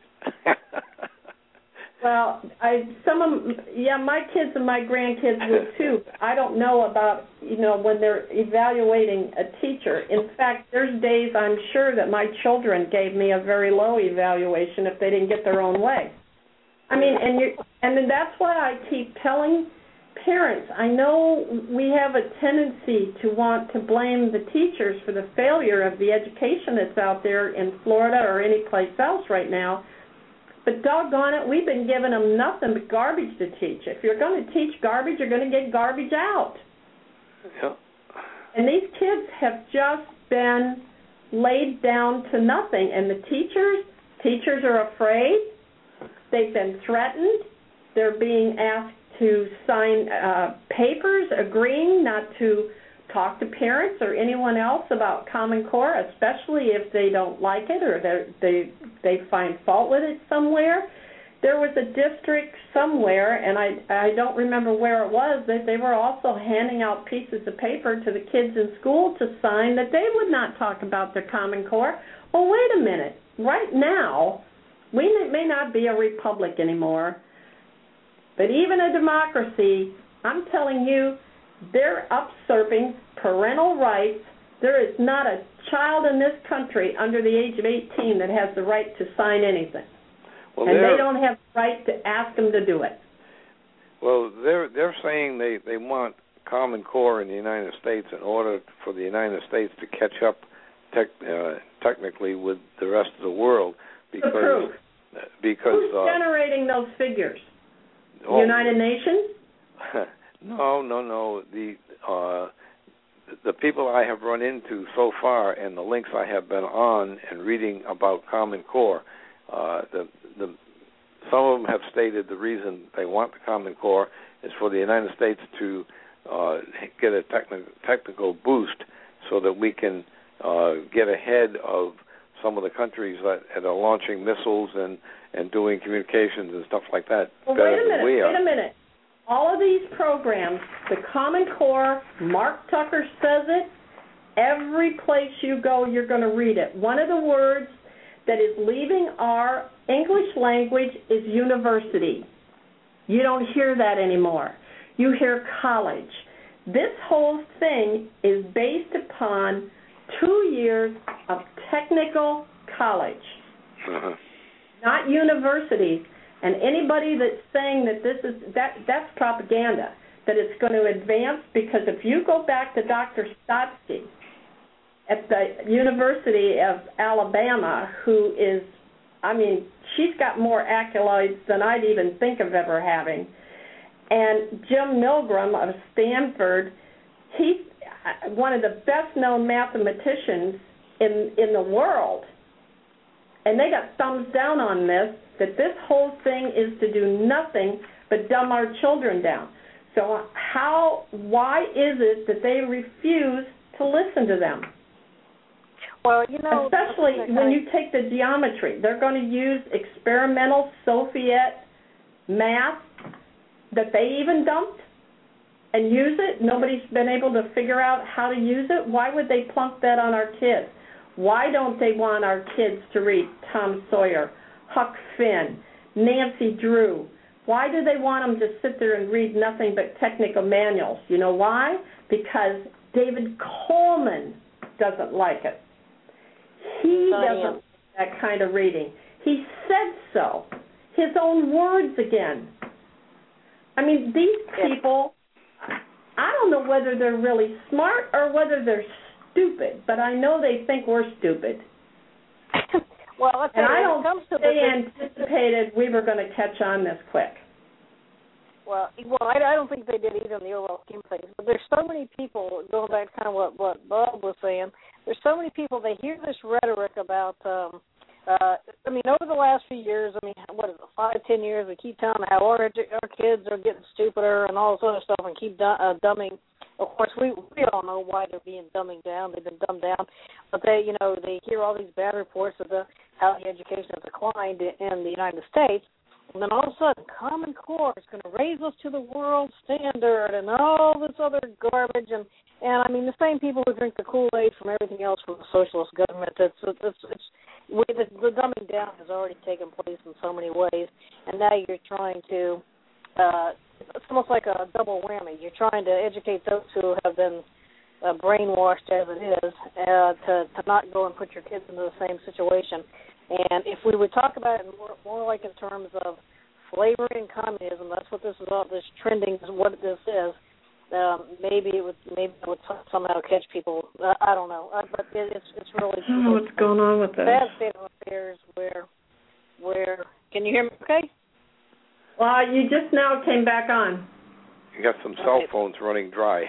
Well, I some of yeah, my kids and my grandkids would too. I don't know about, you know, when they're evaluating a teacher. In fact, there's days I'm sure that my children gave me a very low evaluation if they didn't get their own way. I mean, and you and then that's why I keep telling parents. I know we have a tendency to want to blame the teachers for the failure of the education that's out there in Florida or any place else right now. But doggone it, we've been giving them nothing but garbage to teach. If you're going to teach garbage, you're going to get garbage out. Yeah. And these kids have just been laid down to nothing. And the teachers, teachers are afraid. They've been threatened. They're being asked to sign uh, papers agreeing not to talk to parents or anyone else about Common Core, especially if they don't like it or they they find fault with it somewhere. There was a district somewhere, and I I don't remember where it was, that they were also handing out pieces of paper to the kids in school to sign that they would not talk about their Common Core. Well, wait a minute. Right now, we may not be a republic anymore, but even a democracy, I'm telling you, they're usurping parental rights There is not a child in this country under the age of eighteen that has the right to sign anything. Well, and they don't have the right to ask them to do it. Well, they're they're saying they, they want Common Core in the United States in order for the United States to catch up tech, uh, technically with the rest of the world. Because, the proof. Because, Who's uh, generating those figures? Oh, United Nations? no, no, no. The uh, the people I have run into so far and the links I have been on and reading about Common Core, uh, the the some of them have stated the reason they want the Common Core is for the United States to uh, get a techni- technical boost so that we can uh, get ahead of some of the countries that, that are launching missiles and, and doing communications and stuff like that well, better wait a minute, than we are. Wait a minute. All of these programs, the Common Core, Mark Tucker says it, every place you go you're going to read it. One of the words that is leaving our English language is university. You don't hear that anymore. You hear college. This whole thing is based upon two years of technical college, uh-huh. not university. And anybody that's saying that this is that that's propaganda, that it's going to advance, because if you go back to Doctor Stotsky at the University of Alabama, who is, I mean, she's got more accolades than I'd even think of ever having. And Jim Milgram of Stanford, he's one of the best-known mathematicians in in the world. And they got thumbs down on this, that this whole thing is to do nothing but dumb our children down. So how, why is it that they refuse to listen to them? Well, you know, especially when you take the geometry. They're going to use experimental Soviet math that they even dumped and use it. Nobody's been able to figure out how to use it. Why would they plunk that on our kids? Why don't they want our kids to read Tom Sawyer, Huck Finn, Nancy Drew? Why do they want them to sit there and read nothing but technical manuals? You know why? Because David Coleman doesn't like it. He doesn't like that kind of reading. He said so. His own words again. I mean, these people, I don't know whether they're really smart or whether they're stupid, but I know they think we're stupid. Well, let's and I don't comes to think they the, anticipated we were going to catch on this quick. Well, well, I, I don't think they did either in the overall scheme of things. But there's so many people, going back to kind of what, what Bob was saying, there's so many people, they hear this rhetoric about, um, uh, I mean, over the last few years, I mean, what is it, five, ten years, we keep telling how our, our kids are getting stupider and all this other stuff and keep du- uh, dumbing. Of course, we we all know why they're being dumbing down. They've been dumbed down. But they, you know, they hear all these bad reports of the how the education has declined in the United States. And then all of a sudden, Common Core is going to raise us to the world standard and all this other garbage. And, and I mean, the same people who drink the Kool-Aid from everything else from the socialist government, it's, it's, it's, it's we, the, the dumbing down has already taken place in so many ways. And now you're trying to, uh, it's almost like a double whammy. You're trying to educate those who have been uh, brainwashed as it is uh, to, to not go and put your kids into the same situation. And if we would talk about it more, more like in terms of slavery and communism, that's what this is all. This trending is what this is. Um, maybe it would maybe it would somehow catch people. Uh, I don't know, uh, but it, it's it's really. I don't know what's going on with this. Bad state of affairs. Where where can you hear me? Okay. Well, you just now came back on. You got some cell phones running dry.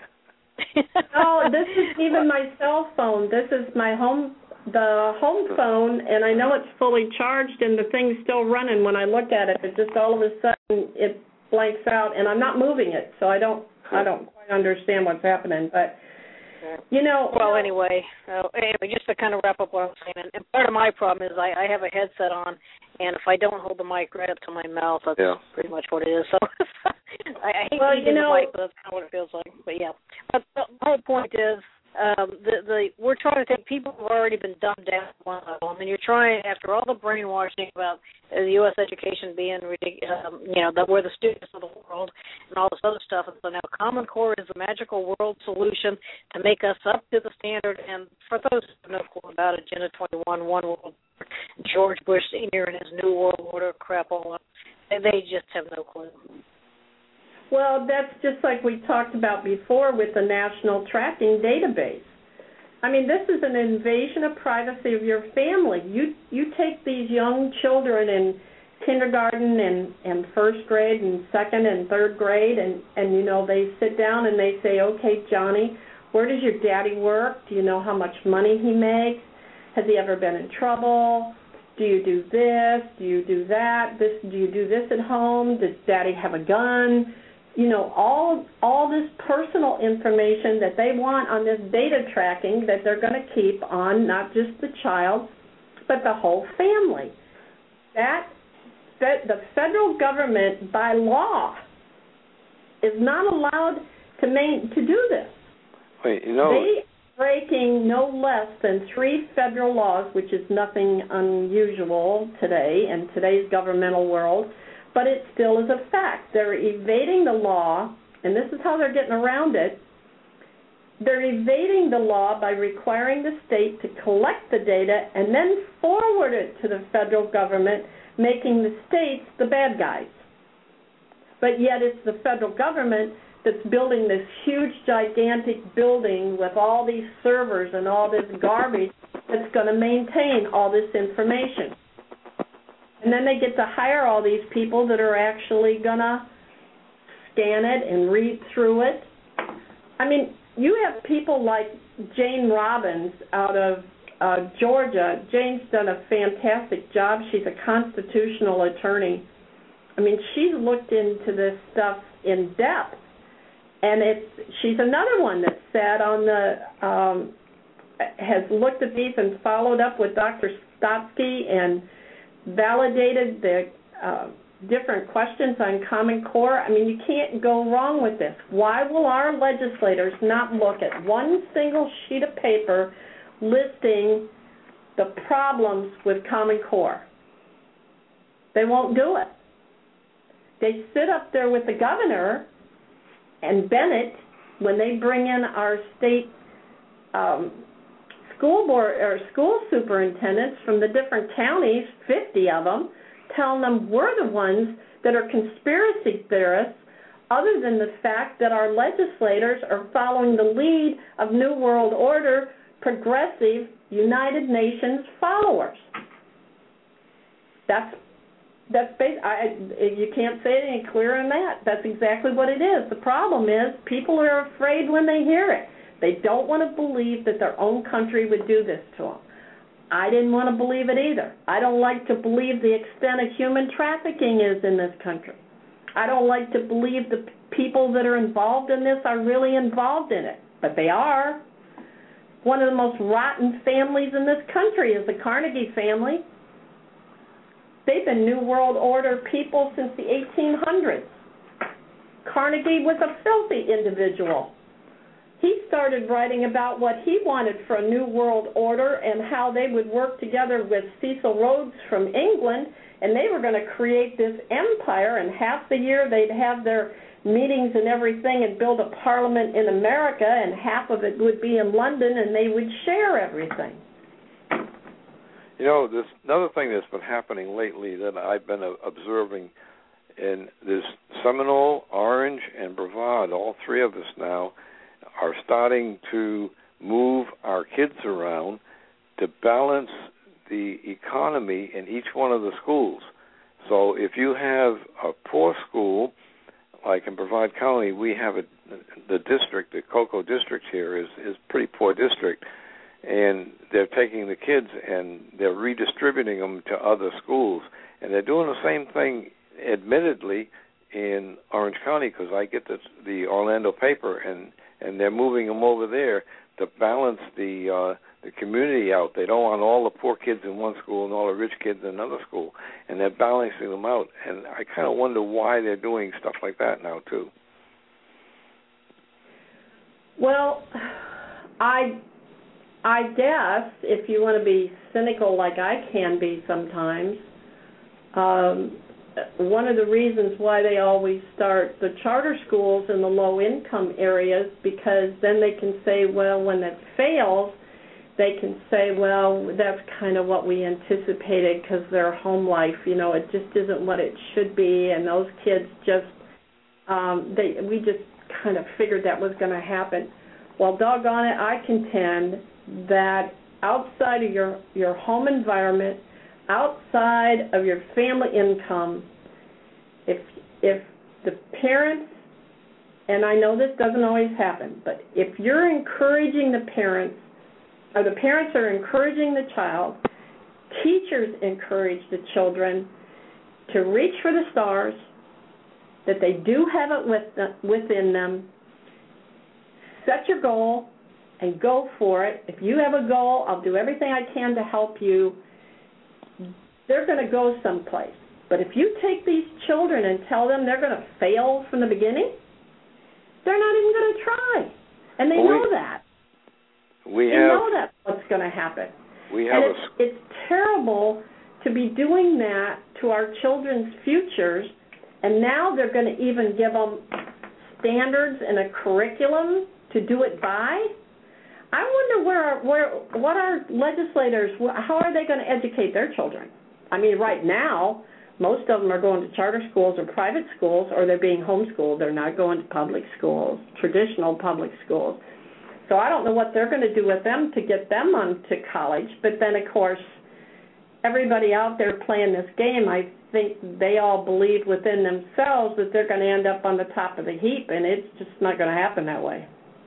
Oh, this is even my cell phone. This is my home. The home phone, and I know it's fully charged, and the thing's still running. When I look at it, it just all of a sudden it blanks out, and I'm not moving it, so I don't, I don't quite understand what's happening. But you know, well, anyway, uh, anyway, just to kind of wrap up what I'm saying, and, and part of my problem is I, I have a headset on, and if I don't hold the mic right up to my mouth, that's yeah. pretty much what it is. So I, I hate well, using you know, the mic, but that's kind of what it feels like. But yeah, but the whole point is. um, the, the we're trying to take people who've already been dumbed down to one level. I mean, you're trying, after all the brainwashing about uh, the U S education being ridiculous, um, you know, that we're the students of the world and all this other stuff. And so now Common Core is the magical world solution to make us up to the standard. And for those who have no clue about Agenda twenty-one, One World, George Bush Senior and his New World Order crap all up, they just have no clue. Well, that's just like we talked about before with the National Tracking Database. I mean, this is an invasion of privacy of your family. You you take these young children in kindergarten and, and first grade and second and third grade, and, and, you know, they sit down and they say, okay, Johnny, where does your daddy work? Do you know how much money he makes? Has he ever been in trouble? Do you do this? Do you do that? This? Do you do this at home? Does daddy have a gun? You know, all all this personal information that they want on this data tracking that they're going to keep on not just the child, but the whole family. That, that the federal government, by law, is not allowed to main, to do this. Wait, you know, they are breaking no less than three federal laws, which is nothing unusual today in today's governmental world. But it still is a fact. They're evading the law, and this is how they're getting around it. They're evading the law by requiring the state to collect the data and then forward it to the federal government, making the states the bad guys. But yet it's the federal government that's building this huge, gigantic building with all these servers and all this garbage that's going to maintain all this information. And then they get to hire all these people that are actually going to scan it and read through it. I mean, you have people like Jane Robbins out of uh, Georgia. Jane's done a fantastic job. She's a constitutional attorney. I mean, she's looked into this stuff in depth. And it's she's another one that sat on the, um, has looked at these and followed up with Doctor Stotsky and validated the uh, different questions on Common Core. I mean, you can't go wrong with this. Why will our legislators not look at one single sheet of paper listing the problems with Common Core? They won't do it. They sit up there with the governor and Bennett when they bring in our state um, school board or school superintendents from the different counties, fifty of them, telling them we're the ones that are conspiracy theorists, other than the fact that our legislators are following the lead of New World Order, progressive United Nations followers. That's that's bas- I, you can't say it any clearer than that. That's exactly what it is. The problem is people are afraid when they hear it. They don't want to believe that their own country would do this to them. I didn't want to believe it either. I don't like to believe the extent of human trafficking is in this country. I don't like to believe the people that are involved in this are really involved in it, but they are. One of the most rotten families in this country is the Carnegie family. They've been New World Order people since the eighteen hundreds. Carnegie was a filthy individual. He started writing about what he wanted for a New World Order and how they would work together with Cecil Rhodes from England, and they were going to create this empire, and half the year they'd have their meetings and everything and build a parliament in America, and half of it would be in London, and they would share everything. You know, there's another thing that's been happening lately that I've been uh, observing, and there's Seminole, Orange, and Brevard, all three of us now, are starting to move our kids around to balance the economy in each one of the schools. So if you have a poor school, like in Brevard County, we have a, the district, the Cocoa district here is is a pretty poor district, and they're taking the kids and they're redistributing them to other schools. And they're doing the same thing, admittedly, in Orange County, because I get the, the Orlando paper, and and they're moving them over there to balance the uh, the community out. They don't want all the poor kids in one school and all the rich kids in another school, and they're balancing them out. And I kind of wonder why they're doing stuff like that now, too. Well, I, I guess if you want to be cynical like I can be sometimes, um, one of the reasons why they always start the charter schools in the low-income areas, because then they can say, well, when that fails, they can say, well, that's kind of what we anticipated because their home life, you know, it just isn't what it should be, and those kids just, um, they we just kind of figured that was going to happen. Well, doggone it, I contend that outside of your, your home environment, outside of your family income, if if the parents, and I know this doesn't always happen, but if you're encouraging the parents, or the parents are encouraging the child, teachers encourage the children to reach for the stars, that they do have it with the, within them. Set your goal and go for it. If you have a goal, I'll do everything I can to help you. They're going to go someplace. But if you take these children and tell them they're going to fail from the beginning, they're not even going to try. And they well, know we, that. We they have, know that's what's going to happen. We have and a, it's, it's terrible to be doing that to our children's futures, and now they're going to even give them standards and a curriculum to do it by. I wonder where, where, what our legislators, how are they going to educate their children? I mean, right now, most of them are going to charter schools or private schools, or they're being homeschooled. They're not going to public schools, traditional public schools. So I don't know what they're going to do with them to get them on to college. But then, of course, everybody out there playing this game, I think they all believe within themselves that they're going to end up on the top of the heap, and it's just not going to happen that way.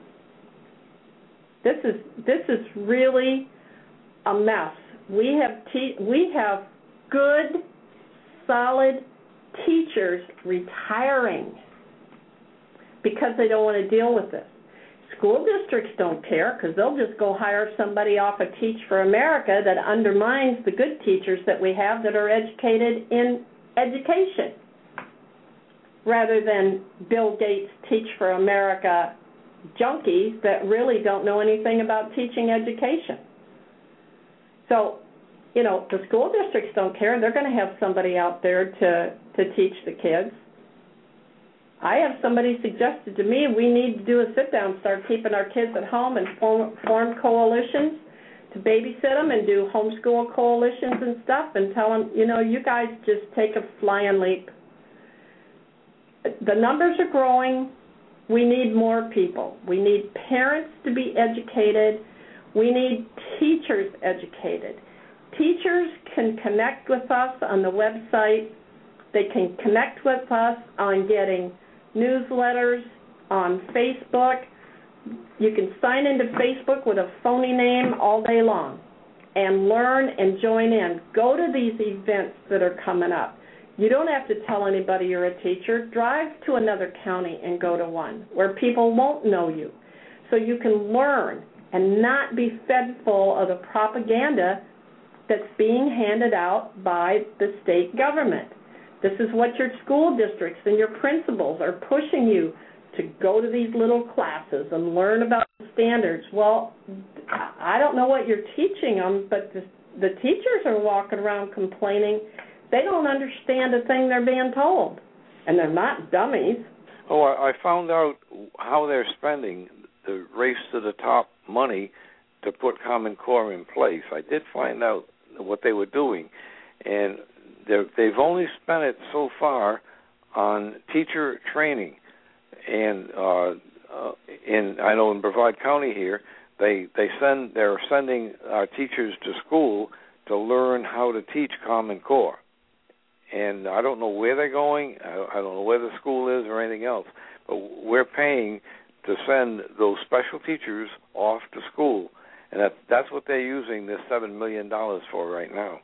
This is this is really a mess. We have te- we have good, solid teachers retiring because they don't want to deal with this. School districts don't care because they'll just go hire somebody off of Teach for America that undermines the good teachers that we have that are educated in education, rather than Bill Gates' Teach for America junkies that really don't know anything about teaching education. So, you know, the school districts don't care. They're going to have somebody out there to, to teach the kids. I have somebody suggested to me we need to do a sit-down, start keeping our kids at home and form, form coalitions to babysit them and do homeschool coalitions and stuff and tell them, you know, you guys just take a flying leap. The numbers are growing. We need more people. We need parents to be educated. We need teachers educated. Teachers can connect with us on the website. They can connect with us on getting newsletters on Facebook. You can sign into Facebook with a phony name all day long and learn and join in. Go to these events that are coming up. You don't have to tell anybody you're a teacher. Drive to another county and go to one where people won't know you, so you can learn and not be fed full of the propaganda that's being handed out by the state government. This is what your school districts and your principals are pushing you to go to these little classes and learn about the standards. Well, I don't know what you're teaching them, but the, the teachers are walking around complaining they don't understand a thing they're being told, and they're not dummies. Oh, I found out how they're spending the race to the top money to put Common Core in place. I did find out what they were doing, and they've only spent it so far on teacher training. And uh, uh, in I know in Brevard County here, they they send they're sending our teachers to school to learn how to teach Common Core. And I don't know where they're going. I, I don't know where the school is or anything else. But we're paying to send those special teachers off to school, and that, that's what they're using this seven million dollars for right now.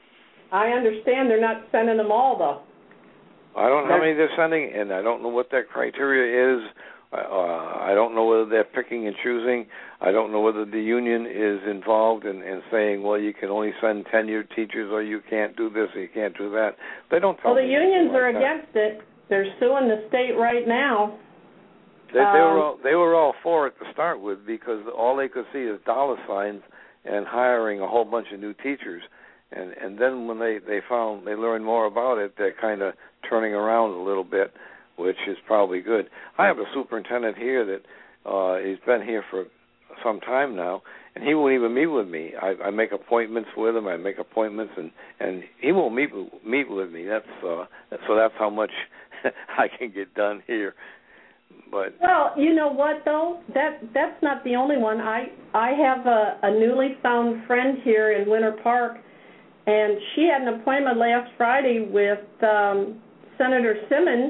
I understand they're not sending them all, though. I don't know how many they're sending, and I don't know what their criteria is. Uh, I don't know whether they're picking and choosing. I don't know whether the union is involved in, in saying, well, you can only send tenured teachers, or you can't do this, or you can't do that. They don't tell Well, me the unions like are that. against it. They're suing the state right now. They, they um, were all, they were all for it to start with because all they could see is dollar signs and hiring a whole bunch of new teachers. And and then when they, they found they learned more about it, they're kind of turning around a little bit, which is probably good. I have a superintendent here that uh, he's been here for some time now, and he won't even meet with me. I, I make appointments with him. I make appointments, and, and he won't meet meet with me. That's uh, so that's how much I can get done here. But well, you know what though? That that's not the only one. I I have a, a newly found friend here in Winter Park, and she had an appointment last Friday with um, Senator Simmons,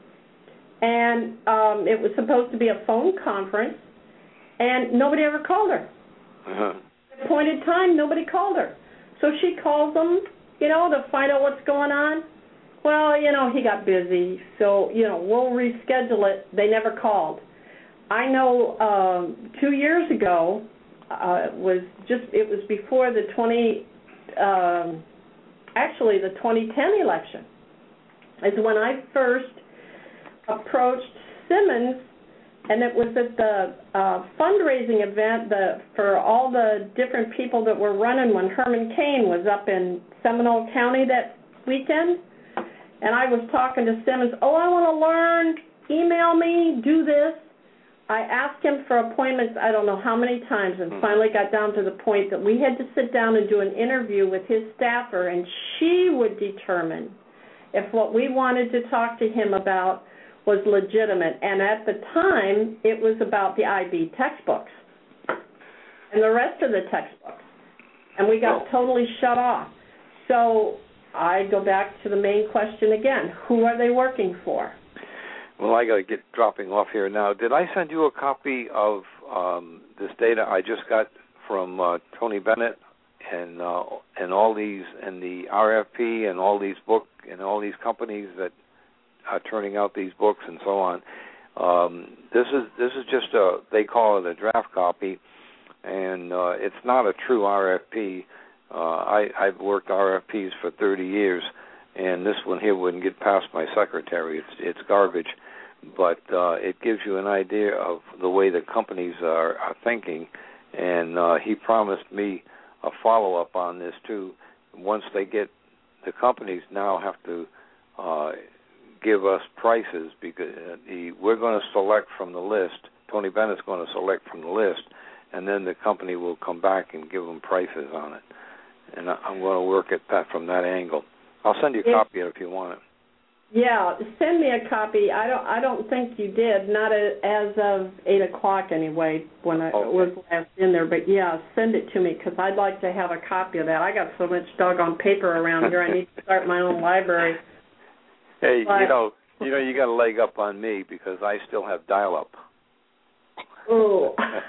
and um, it was supposed to be a phone conference, and nobody ever called her. uh-huh. Appointed time, nobody called her. So she calls them, you know, to find out what's going on. Well, you know, he got busy, so, you know, we'll reschedule it. They never called. I know um, two years ago, uh, was just, it was before the twenty, um, actually the twenty ten election, is when I first approached Simmons, and it was at the uh, fundraising event the, for all the different people that were running when Herman Cain was up in Seminole County that weekend. And I was talking to Simmons, oh, I want to learn, email me, do this. I asked him for appointments I don't know how many times, and finally got down to the point that we had to sit down and do an interview with his staffer, and she would determine if what we wanted to talk to him about was legitimate. And at the time, it was about the I B textbooks and the rest of the textbooks. And we got totally shut off. So I go back to the main question again. Who are they working for? Well, I got to get dropping off here now. Did I send you a copy of um, this data I just got from uh, Tony Bennett and uh, and all these and the R F P and all these book and all these companies that are turning out these books and so on? Um, this is this is just a, they call it a draft copy, and uh, it's not a true R F P. Uh, I, I've worked R F Ps for thirty years, and this one here wouldn't get past my secretary. It's it's garbage, but uh, it gives you an idea of the way the companies are, are thinking, and uh, he promised me a follow-up on this, too. Once they get, the companies now have to uh, give us prices, because the, we're going to select from the list. Tony Bennett's going to select from the list, and then the company will come back and give them prices on it. And I'm going to work at that from that angle. I'll send you a copy of it if you want it. Yeah, send me a copy. I don't. I don't think you did. Not a, as of eight o'clock anyway. When I okay. was last in there. But yeah, send it to me because I'd like to have a copy of that. I got so much doggone paper around here. I need to start my own library. Hey, but, you know, you know, you got a leg up on me because I still have dial-up. Oh.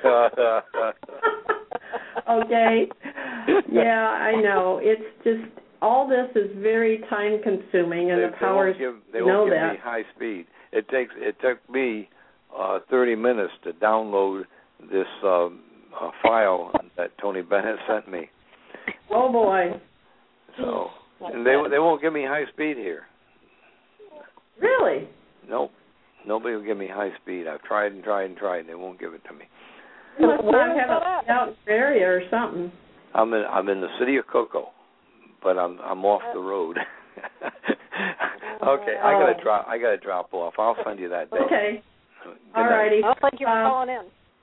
Okay. Yeah, I know. It's just all this is very time consuming, and they, the powers they won't give, they know won't give that. me high speed. It takes it took me uh, thirty minutes to download this um, uh, file that Tony Bennett sent me. Oh boy. So and they they won't give me high speed here. Really? Nope. Nobody will give me high speed. I've tried and tried and tried, and they won't give it to me. You must not have it out in the area or something. I'm in I'm in the city of Cocoa, but I'm I'm off the road. Okay, I gotta drop I gotta drop off. I'll send you that day. Okay. Good All righty. Well, thank you for uh, calling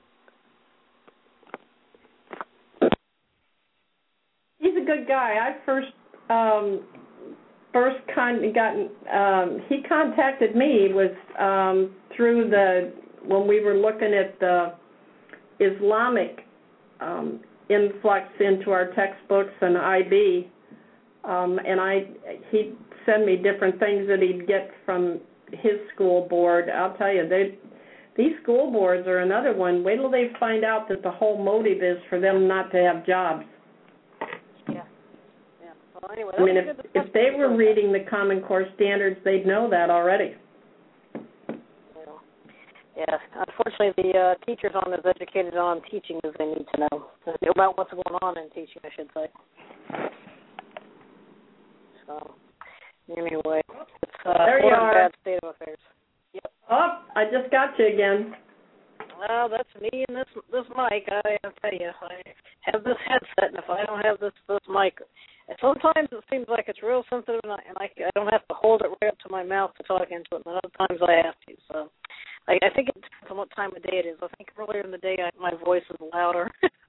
in. He's a good guy. I first um, first con- gotten um, he contacted me was um, through the when we were looking at the Islamic um, influx into our textbooks and I B, um, and I he'd send me different things that he'd get from his school board. I'll tell you, they these school boards are another one. Wait till they find out that the whole motive is for them not to have jobs. Yeah. Yeah. Well, anyway, I mean, if, if they were reading the Common Core standards, they'd know that already. Yeah, unfortunately, the uh, teachers aren't as educated on teaching as they need to know about what's going on in teaching, I should say. So, anyway, it's uh, there you a are. bad state of affairs. Yep. Oh, I just got you again. Well, that's me and this this mic. I, I tell you, I have this headset, and if I don't have this this mic, and sometimes it seems like it's real sensitive, and I, and I, I don't have to hold it right up to my mouth to talk into it. And other times I have to. So I, I think it depends on what time of day it is. I think earlier in the day I, my voice is louder.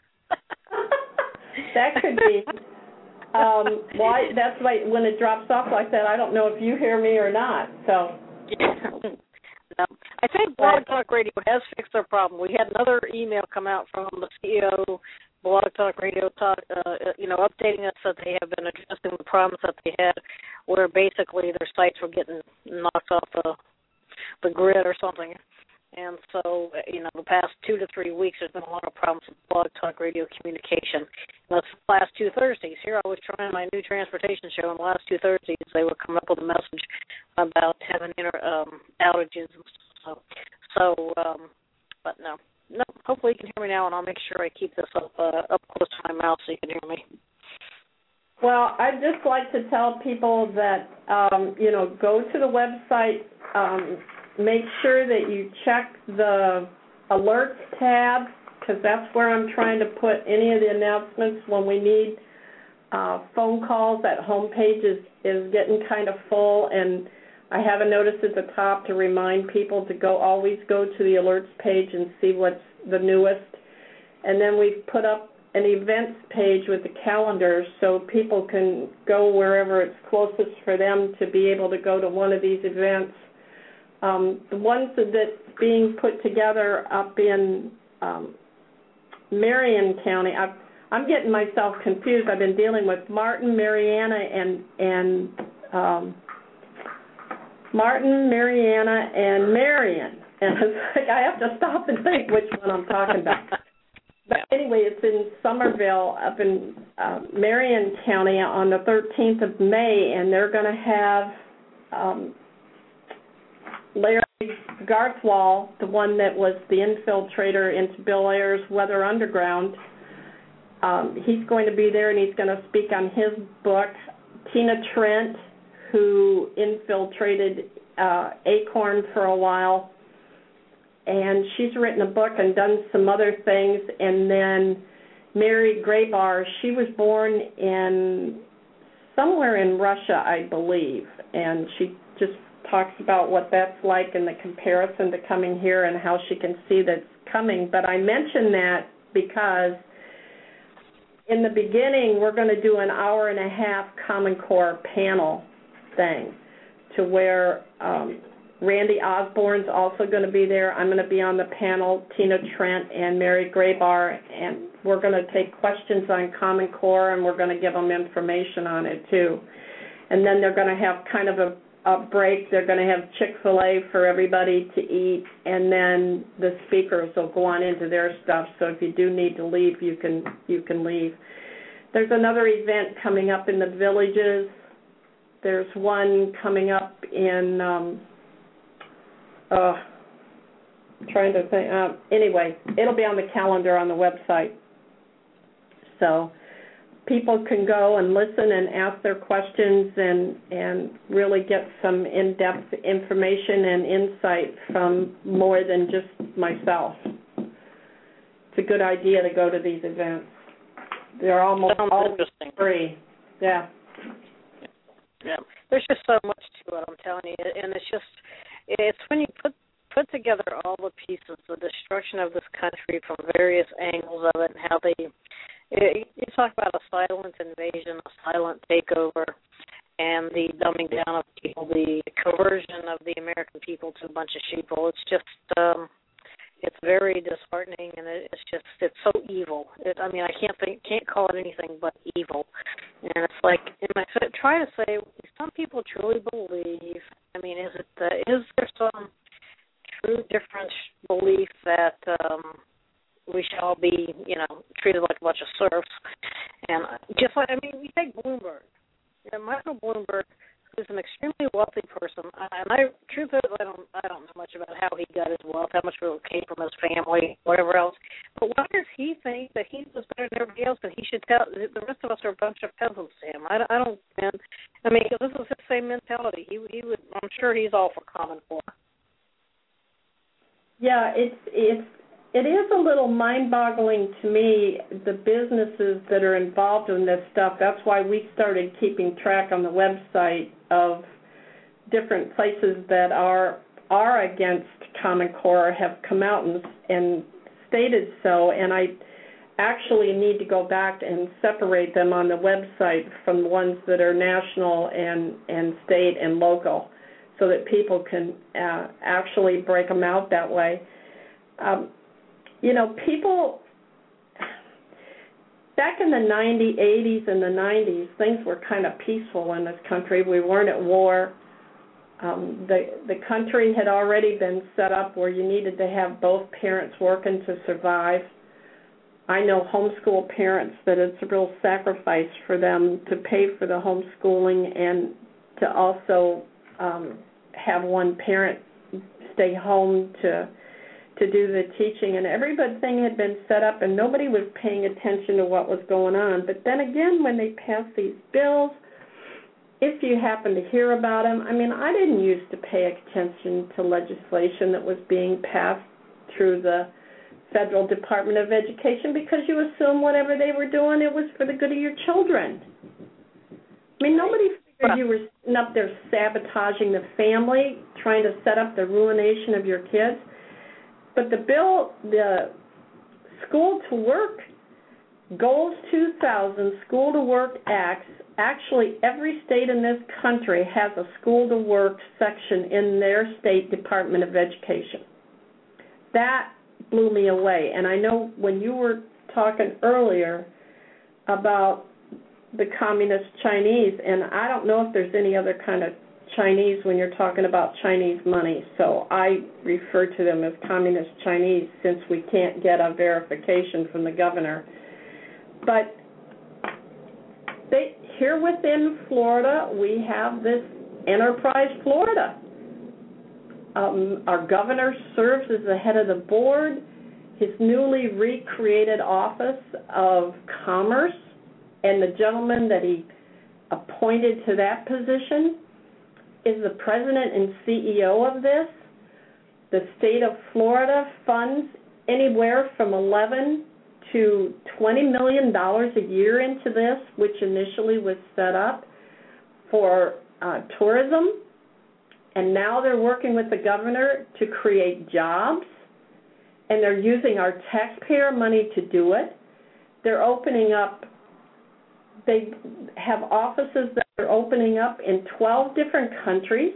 That could be. Um, why? That's why when it drops off like that, I don't know if you hear me or not. So. Yeah. No. I think Blog Talk Radio has fixed their problem. We had another email come out from the C E O, Blog Talk Radio, talk, uh, you know, updating us that they have been addressing the problems that they had, where basically their sites were getting knocked off the the grid or something. And so, you know, the past two to three weeks, there's been a lot of problems with Blog Talk Radio communication. And that's the last two Thursdays. Here I was trying my new transportation show, and the last two Thursdays they would come up with a message about having inter, um, outages. And so, so um, but no. No, hopefully you can hear me now, and I'll make sure I keep this up uh, up close to my mouth so you can hear me. Well, I'd just like to tell people that, um, you know, go to the website, um, make sure that you check the alerts tab, because that's where I'm trying to put any of the announcements when we need uh, phone calls. That homepage is, is getting kind of full, and I have a notice at the top to remind people to go always go to the alerts page and see what's the newest. And then we've put up an events page with the calendar so people can go wherever it's closest for them to be able to go to one of these events. Um, the ones that's being put together up in um, Marion County, I've, I'm getting myself confused. I've been dealing with Martin, Mariana, and and um, Martin, Mariana, and Marion. And it's like I have to stop and think which one I'm talking about. But anyway, it's in Somerville, up in uh, Marion County on the thirteenth of May, and they're going to have um, Larry Garthwall, the one that was the infiltrator into Bill Ayers' Weather Underground. Um, he's going to be there, and he's going to speak on his book. Tina Trent, who infiltrated uh, Acorn for a while, and she's written a book and done some other things. And then Mary Graybar, she was born in somewhere in Russia, I believe, and she just talks about what that's like and the comparison to coming here and how she can see that's coming. But I mention that because in the beginning we're going to do an hour and a half Common Core panel thing to where um, Randy Osborne's also going to be there. I'm going to be on the panel, Tina Trent and Mary Graybar, and we're going to take questions on Common Core, and we're going to give them information on it too. And then they're going to have kind of a, a break. They're going to have Chick-fil-A for everybody to eat, and then the speakers will go on into their stuff. So if you do need to leave, you can you can leave. There's another event coming up in the villages. There's one coming up in, um, uh, I'm trying to think, uh, anyway, it'll be on the calendar on the website. So people can go and listen and ask their questions and, and really get some in-depth information and insight from more than just myself. It's a good idea to go to these events. They're almost all free. Yeah. Yeah, there's just so much to it, I'm telling you, and it's just, it's when you put put together all the pieces, the destruction of this country from various angles of it, and how they, it, you talk about a silent invasion, a silent takeover, and the dumbing down of people, the conversion of the American people to a bunch of sheeple. It's just, um, it's very disheartening, and it, it's just, it's so evil. It, I mean, I can't think, can't call it anything but evil. And it's like, and I try to say, some people truly believe, I mean, is it, uh, is there some true different belief that um, we shall be, you know, treated like a bunch of serfs? And just like, I mean, we take Bloomberg. You know, Michael Bloomberg, who's an extremely wealthy person, and I, truth is, I don't, I don't know much about how he got his wealth, how much of it came from his family, whatever else. But why does he think that he was better than everybody else, and he should tell the rest of us are a bunch of peasants to him? I, I don't, man. I mean, this is his same mentality. He, he would, I'm sure he's all for Common Core. Yeah, it's it's it is a little mind-boggling to me, the businesses that are involved in this stuff. That's why we started keeping track on the website of different places that are are against Common Core, have come out and, and stated so, and I actually need to go back and separate them on the website from the ones that are national and, and state and local, so that people can uh, actually break them out that way. Um, you know, people, back in the nineties, eighties, and the nineties, things were kind of peaceful in this country. We weren't at war. Um, the, the country had already been set up where you needed to have both parents working to survive. I know homeschool parents that it's a real sacrifice for them to pay for the homeschooling and to also um, have one parent stay home to to do the teaching, and everything had been set up and nobody was paying attention to what was going on. But then again, when they passed these bills, if you happen to hear about them, I mean, I didn't used to pay attention to legislation that was being passed through the Federal Department of Education because you assume whatever they were doing, it was for the good of your children. I mean, nobody figured you were sitting up there sabotaging the family, trying to set up the ruination of your kids. But the bill, the School to Work, Goals two thousand, School to Work Acts, actually every state in this country has a School to Work section in their state Department of Education. That blew me away. And I know when you were talking earlier about the communist Chinese, and I don't know if there's any other kind of Chinese when you're talking about Chinese money, so I refer to them as communist Chinese since we can't get a verification from the governor. But they, here within Florida, we have this Enterprise Florida. Um, our governor serves as the head of the board. His newly recreated Office of Commerce and the gentleman that he appointed to that position is the president and C E O of this. The state of Florida funds anywhere from eleven to twenty million dollars a year into this, which initially was set up for uh, tourism. And now they're working with the governor to create jobs, and they're using our taxpayer money to do it. They're opening up, they have offices that are opening up in twelve different countries.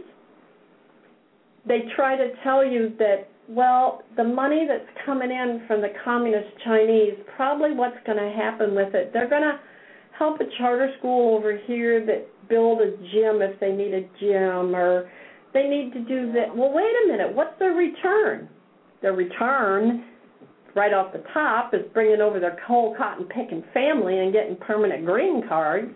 They try to tell you that, well, the money that's coming in from the communist Chinese, probably what's going to happen with it, they're going to help a charter school over here that build a gym if they need a gym, or they need to do that. Well, wait a minute, what's their return? Their return, right off the top, is bringing over their whole cotton-picking family and getting permanent green cards.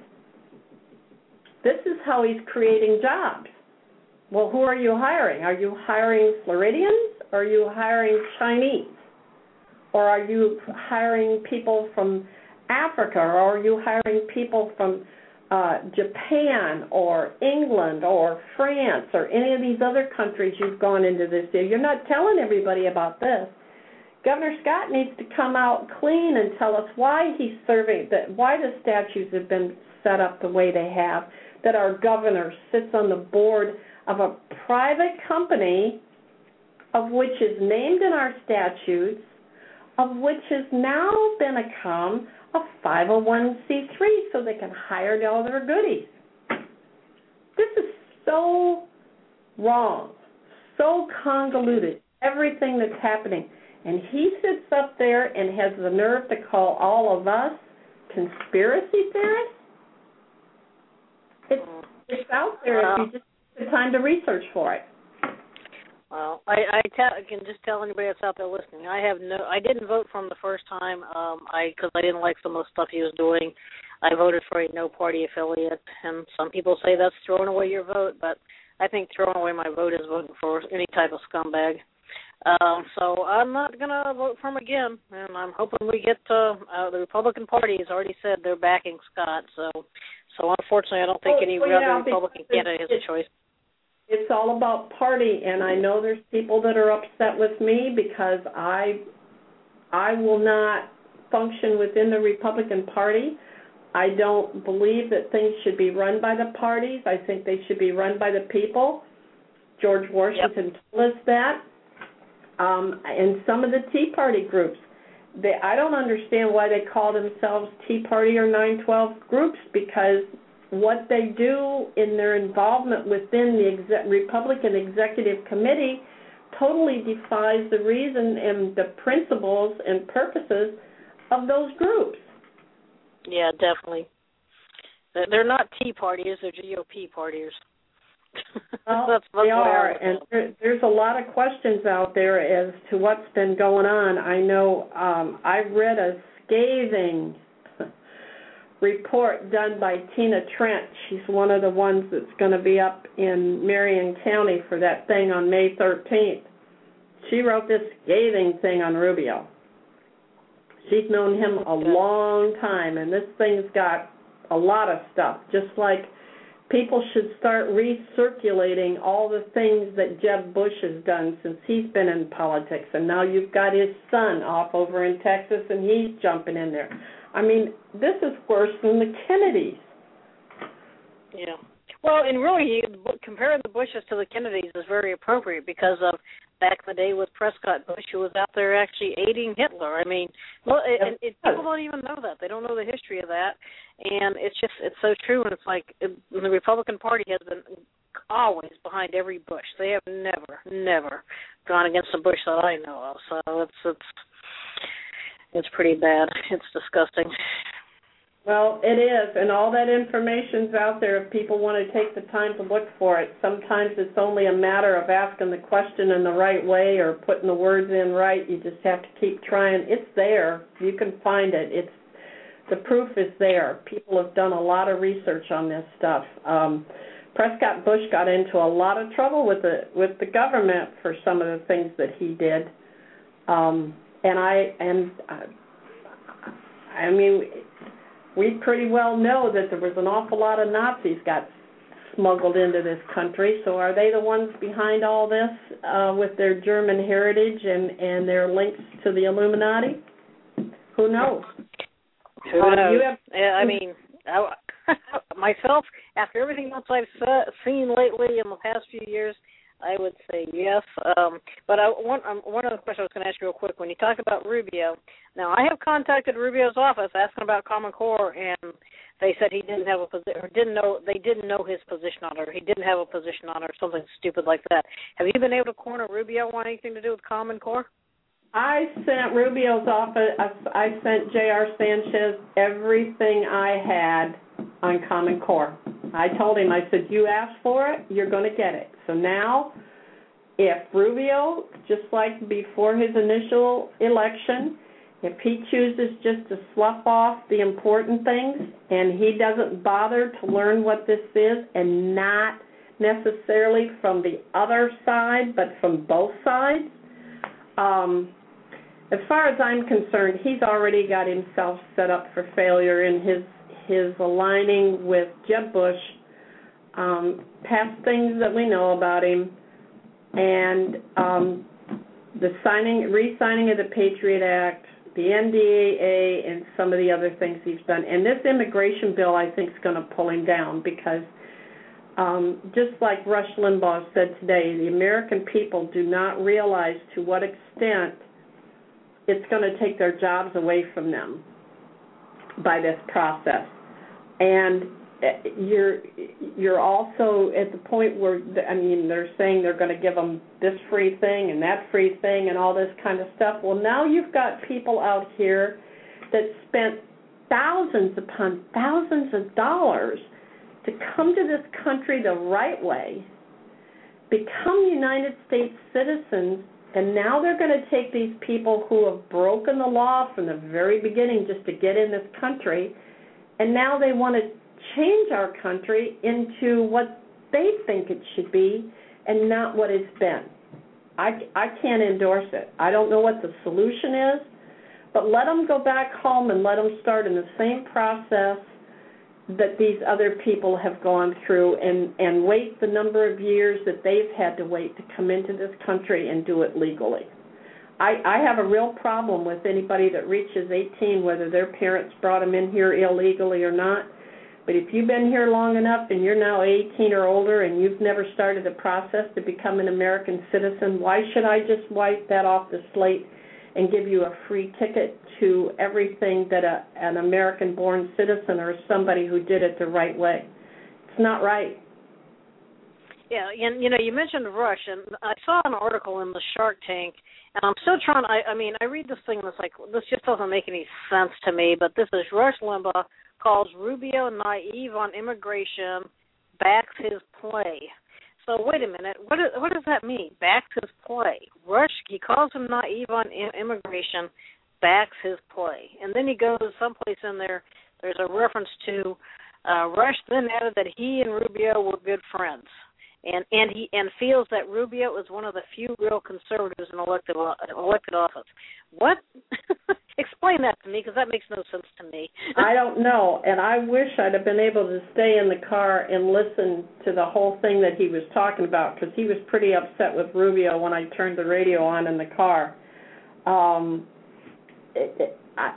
This is how he's creating jobs. Well, who are you hiring? Are you hiring Floridians, or are you hiring Chinese? Or are you hiring people from Africa, or are you hiring people from uh, Japan or England or France or any of these other countries you've gone into this deal? You're not telling everybody about this. Governor Scott needs to come out clean and tell us why he's serving, that why the statutes have been set up the way they have, that our governor sits on the board of a private company of which is named in our statutes, of which has now been become a five oh one c three so they can hire all their goodies. This is so wrong, so convoluted, everything that's happening. And he sits up there and has the nerve to call all of us conspiracy theorists? It's, it's out there if you just take the time to research for it. Well, I, I, tell, I can just tell anybody that's out there listening. I have no. I didn't vote for him the first time. Um, I because I didn't like some of the stuff he was doing. I voted for a no party affiliate, and some people say that's throwing away your vote, but I think throwing away my vote is voting for any type of scumbag. Um, so I'm not gonna vote for him again, and I'm hoping we get uh, uh, the Republican Party has already said they're backing Scott. So, so unfortunately, I don't think oh, any well, other yeah, Republican candidate has a choice. it's all about party, and I know there's people that are upset with me because I I will not function within the Republican Party. I don't believe that things should be run by the parties. I think they should be run by the people. George Washington yep. told us that. Um, and some of the Tea Party groups, they, I don't understand why they call themselves Tea Party or nine twelve groups, because what they do in their involvement within the exec- Republican Executive Committee totally defies the reason and the principles and purposes of those groups. Yeah, definitely. They're not Tea Partiers, they're G O P partiers. Well, that's, that's they are, and there, there's a lot of questions out there as to what's been going on. I know um, I read a scathing report done by Tina Trent. She's one of the ones that's going to be up in Marion County for that thing on May thirteenth. She wrote this scathing thing on Rubio. She's known him a long time, and this thing's got a lot of stuff, just like people should start recirculating all the things that Jeb Bush has done since he's been in politics. And now you've got his son off over in Texas, and he's jumping in there. I mean, this is worse than the Kennedys. Yeah. Well, and really, comparing the Bushes to the Kennedys is very appropriate because of back in the day with Prescott Bush, who was out there actually aiding Hitler. I mean, well, and it, people don't even know that. They don't know the history of that. And it's just, it's so true. And it's like it, the Republican Party has been always behind every Bush. They have never, never gone against a Bush that I know of. So it's, it's, it's pretty bad. It's disgusting. Well, it is, and all that information's out there if people want to take the time to look for it. Sometimes it's only a matter of asking the question in the right way or putting the words in right. You just have to keep trying. It's there. You can find it. It's the proof is there. People have done a lot of research on this stuff. Um, Prescott Bush got into a lot of trouble with the with the government for some of the things that he did, um, and I and uh, I mean. We pretty well know that there was an awful lot of Nazis got smuggled into this country, so are they the ones behind all this uh, with their German heritage and, and their links to the Illuminati? Who knows? Who knows? Um, you have- I mean, I, myself, after everything else I've seen lately in the past few years, I would say yes. Um, but I, one, um, one other question I was going to ask you real quick. When you talk about Rubio, now I have contacted Rubio's office asking about Common Core, and they said he didn't have a position, or didn't know they didn't know his position on it, or he didn't have a position on it, or something stupid like that. Have you been able to corner Rubio on anything to do with Common Core? I sent Rubio's office. I sent J R Sanchez everything I had on Common Core. I told him, I said, you asked for it, you're going to get it. So now, if Rubio, just like before his initial election, if he chooses just to slough off the important things and he doesn't bother to learn what this is, and not necessarily from the other side, but from both sides, um, as far as I'm concerned, he's already got himself set up for failure in his his aligning with Jeb Bush, um, past things that we know about him, and um, the signing, re-signing of the Patriot Act, the N D A A, and some of the other things he's done. And this immigration bill, I think, is going to pull him down because, um, just like Rush Limbaugh said today, the American people do not realize to what extent it's going to take their jobs away from them by this process. And you're you're also at the point where, I mean, they're saying they're going to give them this free thing and that free thing and all this kind of stuff. Well, now you've got people out here that spent thousands upon thousands of dollars to come to this country the right way, become United States citizens, and now they're going to take these people who have broken the law from the very beginning just to get in this country, and now they want to change our country into what they think it should be and not what it's been. I, I can't endorse it. I don't know what the solution is, but let them go back home and let them start in the same process that these other people have gone through and, and wait the number of years that they've had to wait to come into this country and do it legally. I, I have a real problem with anybody that reaches eighteen, whether their parents brought them in here illegally or not. But if you've been here long enough and you're now eighteen or older and you've never started the process to become an American citizen, why should I just wipe that off the slate and give you a free ticket to everything that a, an American-born citizen or somebody who did it the right way? It's not right. Yeah, and you know, you mentioned Rush, and I saw an article in the Shark Tank, and I'm still trying. I, I mean, I read this thing and it's like, this just doesn't make any sense to me. But this is Rush Limbaugh calls Rubio naive on immigration, backs his play. So wait a minute, what, is, what does that mean? Backs his play. Rush, he calls him naive on immigration, backs his play. And then he goes someplace in there, there's a reference to uh, Rush then added that he and Rubio were good friends. And and he and feels that Rubio is one of the few real conservatives in elected elected office. What? Explain that to me, because that makes no sense to me. I don't know, and I wish I'd have been able to stay in the car and listen to the whole thing that he was talking about, because he was pretty upset with Rubio when I turned the radio on in the car. Um, it, it, I,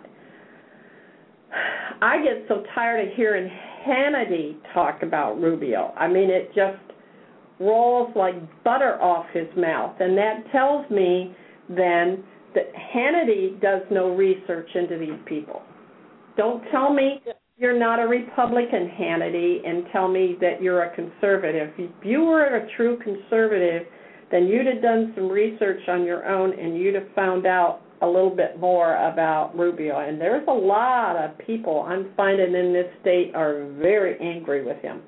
I get so tired of hearing Hannity talk about Rubio. I mean, it just rolls like butter off his mouth, and that tells me then that Hannity does no research into these people. Don't tell me you're not a Republican, Hannity, and tell me that you're a conservative. If you were a true conservative, then you'd have done some research on your own and you'd have found out a little bit more about Rubio. And there's a lot of people I'm finding in this state are very angry with him.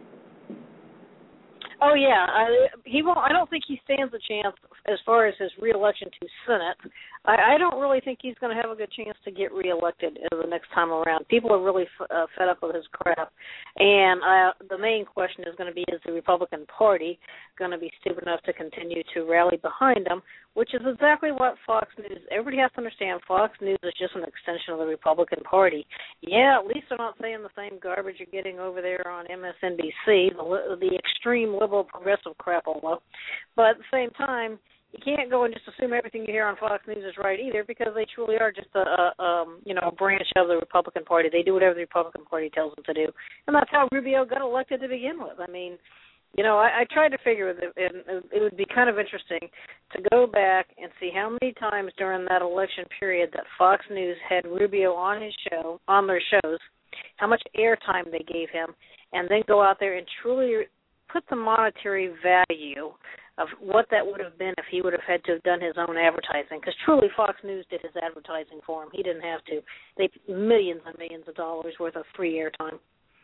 Oh yeah, I, he won't. I don't think he stands a chance as far as his reelection to Senate. I, I don't really think he's going to have a good chance to get reelected the next time around. People are really f- uh, fed up with his crap, and uh, the main question is going to be: is the Republican Party going to be stupid enough to continue to rally behind him? Which is exactly what Fox News. Everybody has to understand. Fox News is just an extension of the Republican Party. Yeah, at least they're not saying the same garbage you're getting over there on M S N B C, the, the extreme liberal progressive crapola. But at the same time, you can't go and just assume everything you hear on Fox News is right either, because they truly are just a, a um, you know a branch of the Republican Party. They do whatever the Republican Party tells them to do, and that's how Rubio got elected to begin with. I mean. You know, I, I tried to figure it, and it would be kind of interesting to go back and see how many times during that election period that Fox News had Rubio on his show, on their shows, how much airtime they gave him, and then go out there and truly put the monetary value of what that would have been if he would have had to have done his own advertising. Because truly, Fox News did his advertising for him. He didn't have to. They millions and millions of dollars worth of free airtime.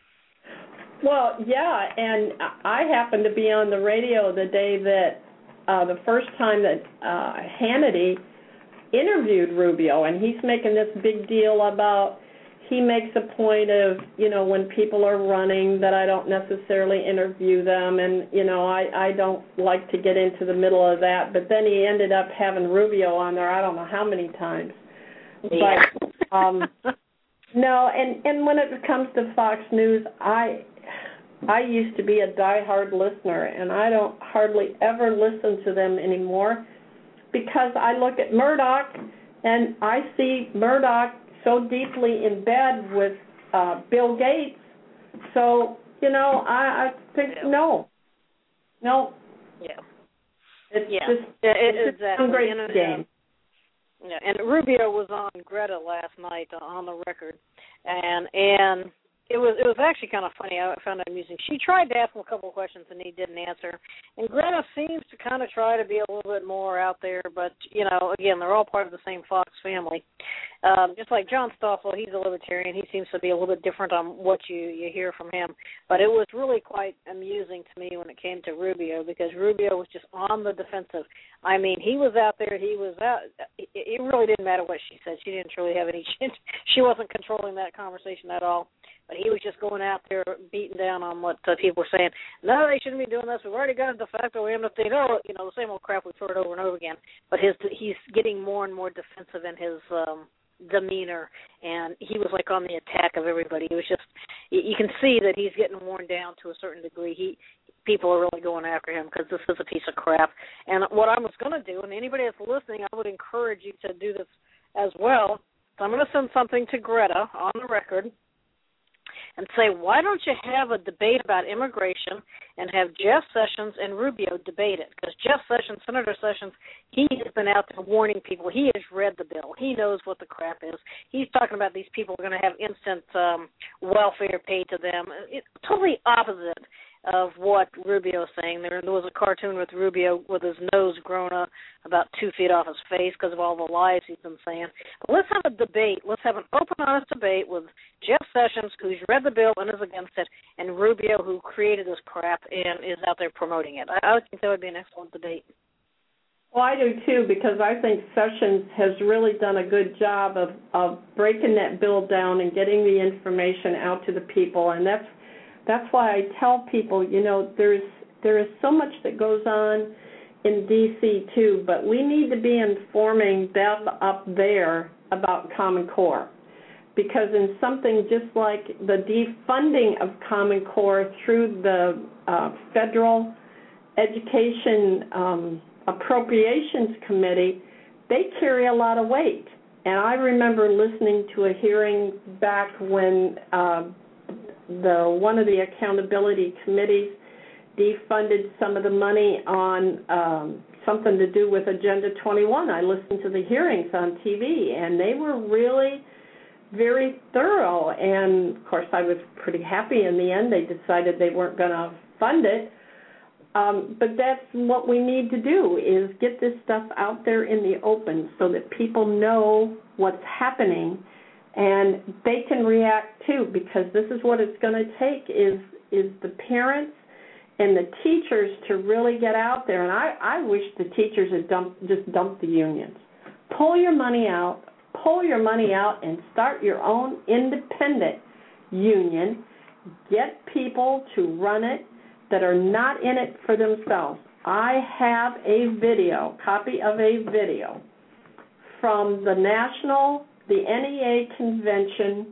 Well, yeah, and I happened to be on the radio the day that uh, the first time that uh, Hannity interviewed Rubio, and he's making this big deal about he makes a point of, you know, when people are running that I don't necessarily interview them, and, you know, I, I don't like to get into the middle of that, but then he ended up having Rubio on there I don't know how many times. Yeah. But, um, no, and, and when it comes to Fox News, I... I used to be a diehard listener, and I don't hardly ever listen to them anymore because I look at Murdoch, and I see Murdoch so deeply in bed with uh, Bill Gates. So, you know, I, I think, yeah. no. No. Yeah. It's yeah. just yeah, it, it's exactly. a great you know, game. Yeah, and Rubio was on Greta last night on the record, and and it was it was actually kind of funny. I found it amusing. She tried to ask him a couple of questions, and he didn't answer. And Greta seems to kind of try to be a little bit more out there, but, you know, again, they're all part of the same Fox family. Um, just like John Stoffel, he's a libertarian. He seems to be a little bit different on what you, you hear from him. But it was really quite amusing to me when it came to Rubio, because Rubio was just on the defensive. I mean, he was out there. He was out. It, it really didn't matter what she said. She didn't really have any – she wasn't controlling that conversation at all. But he was just going out there beating down on what uh, people were saying. No, they shouldn't be doing this. We've already got a de facto amnesty. No, you know, the same old crap we've heard over and over again. But his he's getting more and more defensive in his um, demeanor, and he was like on the attack of everybody. It was just, you can see that he's getting worn down to a certain degree. He people are really going after him because this is a piece of crap. And what I was going to do, and anybody that's listening, I would encourage you to do this as well. So I'm going to send something to Greta on the record and say, why don't you have a debate about immigration and have Jeff Sessions and Rubio debate it? Because Jeff Sessions, Senator Sessions, he has been out there warning people. He has read the bill. He knows what the crap is. He's talking about these people are going to have instant um, welfare paid to them. It's totally opposite of what Rubio is saying. There, there was a cartoon with Rubio with his nose grown up about two feet off his face because of all the lies he's been saying. But let's have a debate. Let's have an open, honest debate with Jeff Sessions, who's read the bill and is against it, and Rubio, who created this crap and is out there promoting it. I, I would think that would be an excellent debate. Well, I do too, because I think Sessions has really done a good job of, of breaking that bill down and getting the information out to the people, and that's That's why I tell people, you know, there's there is so much that goes on in D C too, but we need to be informing them up there about Common Core, because in something just like the defunding of Common Core through the uh, Federal Education um, Appropriations Committee, they carry a lot of weight. And I remember listening to a hearing back when uh, the one of the accountability committees defunded some of the money on um, something to do with Agenda twenty-one. I listened to the hearings on T V, and they were really very thorough. And, of course, I was pretty happy in the end. They decided they weren't going to fund it. Um, but that's what we need to do, is get this stuff out there in the open so that people know what's happening and they can react too, because this is what it's going to take is is the parents and the teachers to really get out there. And I, I wish the teachers had dumped, just dumped the unions. Pull your money out, pull your money out and start your own independent union. Get people to run it that are not in it for themselves. I have a video, copy of a video from the National, the N E A convention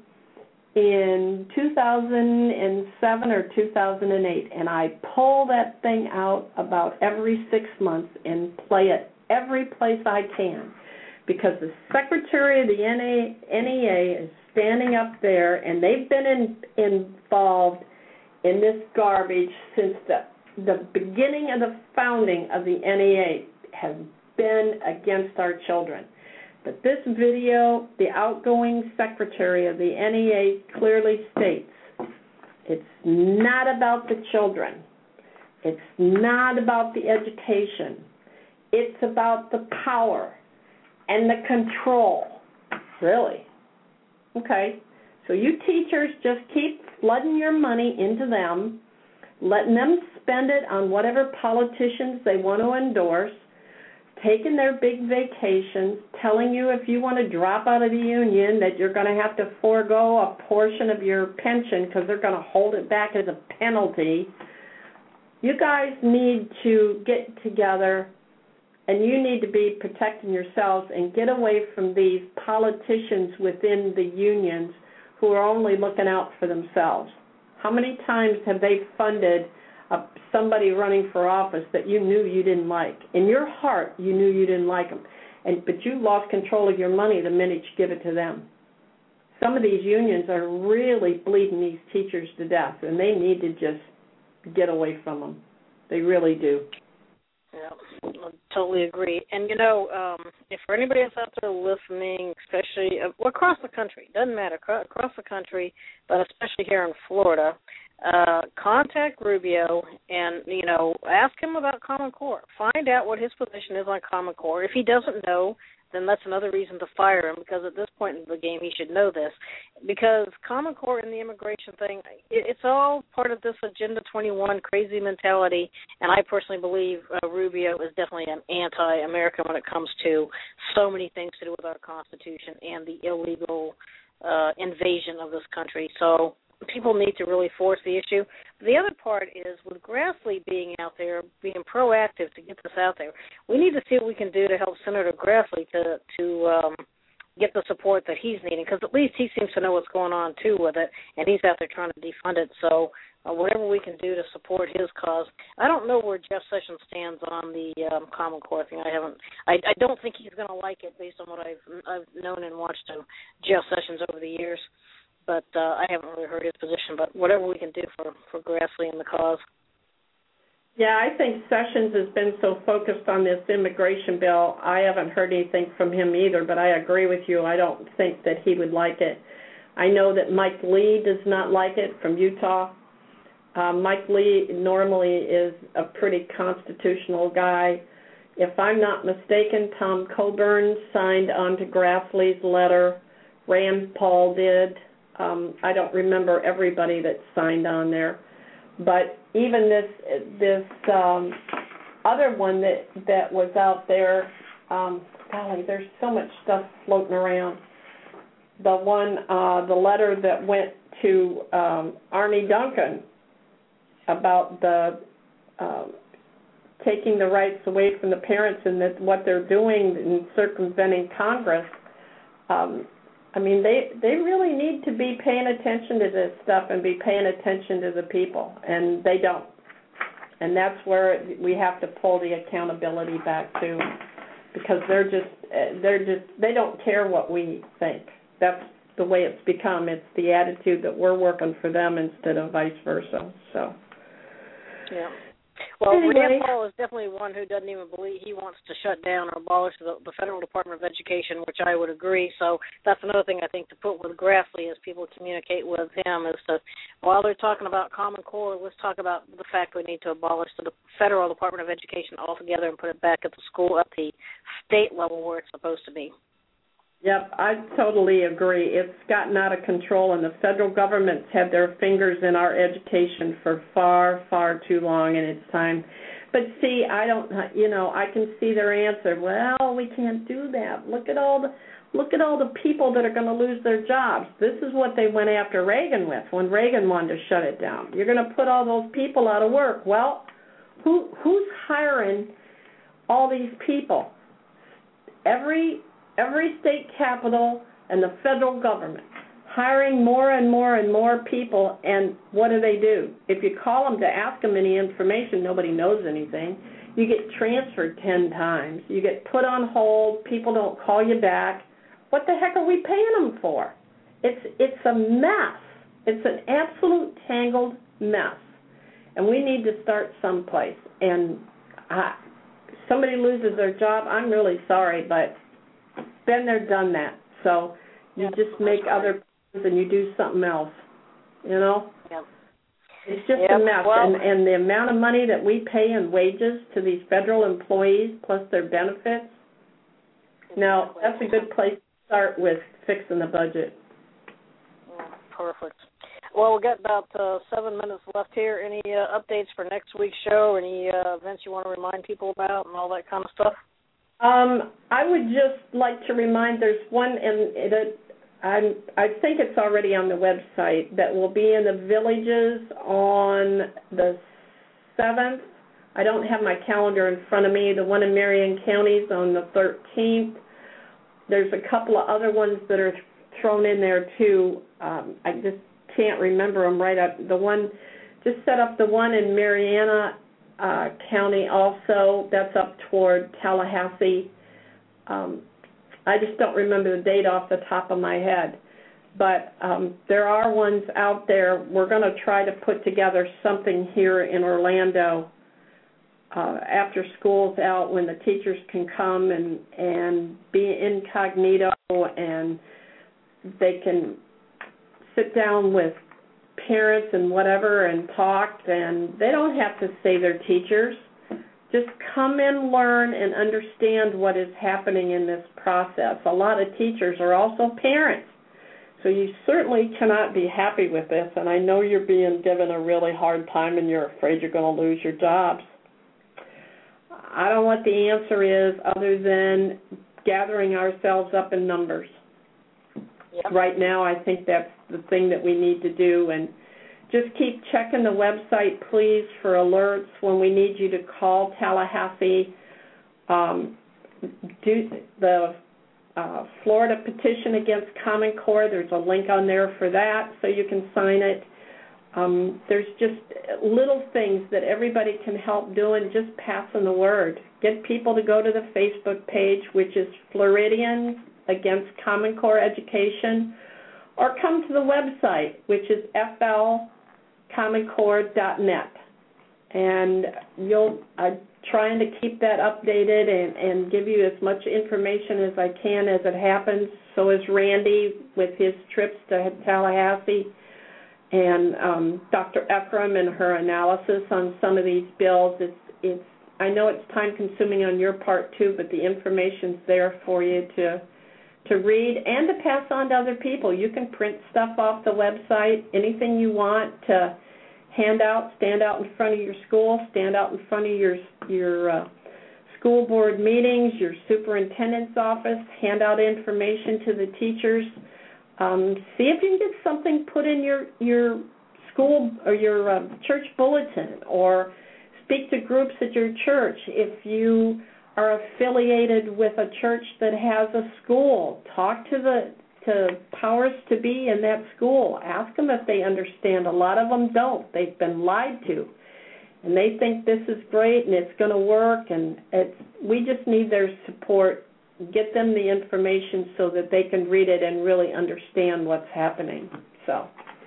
in two thousand seven or two thousand eight, and I pull that thing out about every six months and play it every place I can, because the secretary of the N E A is standing up there, and they've been in, involved in this garbage since the, the beginning of the founding of the N E A, has been against our children. But this video, the outgoing secretary of the N E A clearly states, it's not about the children. It's not about the education. It's about the power and the control. Really? Okay. So you teachers just keep flooding your money into them, letting them spend it on whatever politicians they want to endorse, taking their big vacations, telling you if you want to drop out of the union that you're going to have to forego a portion of your pension because they're going to hold it back as a penalty. You guys need to get together, and you need to be protecting yourselves and get away from these politicians within the unions who are only looking out for themselves. How many times have they funded uh, somebody running for office that you knew you didn't like? In your heart, you knew you didn't like them, and but you lost control of your money the minute you give it to them. Some of these unions are really bleeding these teachers to death, and they need to just get away from them. They really do. Yeah, I totally agree. And, you know, um, if for anybody that's out there listening, especially uh, well, across the country, doesn't matter, across the country, but especially here in Florida, uh, contact Rubio and, you know, ask him about Common Core. Find out what his position is on Common Core. If he doesn't know, then that's another reason to fire him, because at this point in the game he should know this. Because Common Core and the immigration thing, it, it's all part of this Agenda twenty-one crazy mentality, and I personally believe uh, Rubio is definitely an anti-American when it comes to so many things to do with our Constitution and the illegal uh, invasion of this country. So people need to really force the issue. The other part is, with Grassley being out there, being proactive to get this out there, we need to see what we can do to help Senator Grassley to to um, get the support that he's needing, because at least he seems to know what's going on, too, with it, and he's out there trying to defund it. So uh, whatever we can do to support his cause. I don't know where Jeff Sessions stands on the um, Common Core thing. I haven't. I, I don't think he's going to like it based on what I've, I've known and watched of Jeff Sessions over the years. But uh, I haven't really heard his position. But whatever we can do for, for Grassley and the cause. Yeah, I think Sessions has been so focused on this immigration bill, I haven't heard anything from him either, but I agree with you. I don't think that he would like it. I know that Mike Lee does not like it from Utah. Uh, Mike Lee normally is a pretty constitutional guy. If I'm not mistaken, Tom Coburn signed on to Grassley's letter. Rand Paul did. Um, I don't remember everybody that signed on there. But even this this um, other one that, that was out there, um, golly, there's so much stuff floating around. The one, uh, the letter that went to um, Arne Duncan about the uh, taking the rights away from the parents and that what they're doing in circumventing Congress. Um, I mean, they, they really need to be paying attention to this stuff and be paying attention to the people, and they don't. And that's where we have to pull the accountability back to, because they're just, they're just, they don't care what we think. That's the way it's become. It's the attitude that we're working for them instead of vice versa. So. Yeah. Well, anyway. Rand Paul is definitely one who doesn't even believe he wants to shut down or abolish the, the Federal Department of Education, which I would agree. So that's another thing I think to put with Grassley as people communicate with him is to, while they're talking about Common Core, let's talk about the fact we need to abolish the Federal Department of Education altogether and put it back at the school, at the state level where it's supposed to be. Yep, I totally agree. It's gotten out of control, and the federal government's had their fingers in our education for far, far too long, and it's time. But see, I don't, you know, I can see their answer. Well, we can't do that. Look at all the, look at all the people that are going to lose their jobs. This is what they went after Reagan with when Reagan wanted to shut it down. You're going to put all those people out of work. Well, who who's hiring all these people? Every Every state capital and the federal government hiring more and more and more people, and what do they do? If you call them to ask them any information, nobody knows anything. You get transferred ten times. You get put on hold. People don't call you back. What the heck are we paying them for? It's it's a mess. It's an absolute tangled mess, and we need to start someplace. And uh, somebody loses their job, I'm really sorry, but been there, done that. So you yep, just make right. other plans and you do something else, you know? Yep. It's just yep. a mess. Well, and, and the amount of money that we pay in wages to these federal employees plus their benefits, exactly. Now, that's a good place to start with fixing the budget. Yeah, perfect. Well, we've got about uh, seven minutes left here. Any uh, updates for next week's show? Any uh, events you want to remind people about and all that kind of stuff? Um, I would just like to remind there's one, and it, I'm, I think it's already on the website, that will be in the villages on the seventh. I don't have my calendar in front of me. The one in Marion County is on the thirteenth. There's a couple of other ones that are thrown in there, too. Um, I just can't remember them right up. The one, just set up the one in Mariana Uh, County also, that's up toward Tallahassee. Um, I just don't remember the date off the top of my head. But um, there are ones out there. We're going to try to put together something here in Orlando uh, after school's out when the teachers can come and, and be incognito and they can sit down with parents and whatever and talk, and they don't have to say they're teachers. Just come and learn and understand what is happening in this process. A lot of teachers are also parents, so you certainly cannot be happy with this, and I know you're being given a really hard time and you're afraid you're going to lose your jobs. I don't know what the answer is other than gathering ourselves up in numbers. Yep. Right now, I think that's the thing that we need to do, and just keep checking the website, please, for alerts when we need you to call Tallahassee. Um, do the uh, Florida petition against Common Core. There's a link on there for that, so you can sign it. Um, there's just little things that everybody can help doing, just passing the word. Get people to go to the Facebook page, which is Floridians Against Common Core Education, or come to the website, which is f l common core dot net. And you'll, I'm trying to keep that updated and, and give you as much information as I can as it happens. So is Randy with his trips to Tallahassee, and um, Doctor Ephraim and her analysis on some of these bills. It's, it's, I know it's time-consuming on your part, too, but the information's there for you to to read and to pass on to other people. You can print stuff off the website, anything you want to hand out, stand out in front of your school, stand out in front of your, your uh, school board meetings, your superintendent's office, hand out information to the teachers. Um, see if you can get something put in your, your school or your uh, church bulletin, or speak to groups at your church. If you are affiliated with a church that has a school, talk to the to powers to be in that school. Ask them if they understand. A lot of them don't. They've been lied to, and they think this is great and it's going to work, and it's, we just need their support. Get them the information so that they can read it and really understand what's happening. So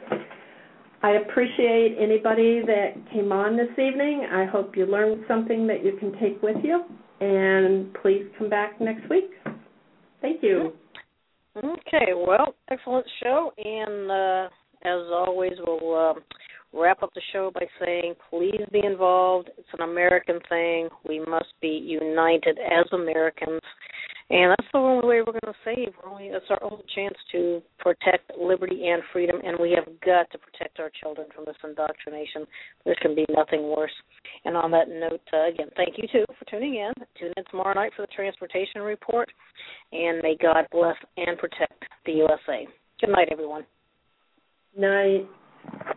I appreciate anybody that came on this evening. I hope you learned something that you can take with you, and please come back next week. Thank you. Okay, well, excellent show, and uh, as always, we'll uh, wrap up the show by saying please be involved. It's an American thing. We must be united as Americans, and that's the only way we're going to save. We're only, it's our only chance to protect liberty and freedom, and we have got to protect our children from this indoctrination. There can be nothing worse. And on that note, uh, again, thank you, too, for tuning in. Tune in tomorrow night for the Transportation Report, and may God bless and protect the U S A. Good night, everyone. Night.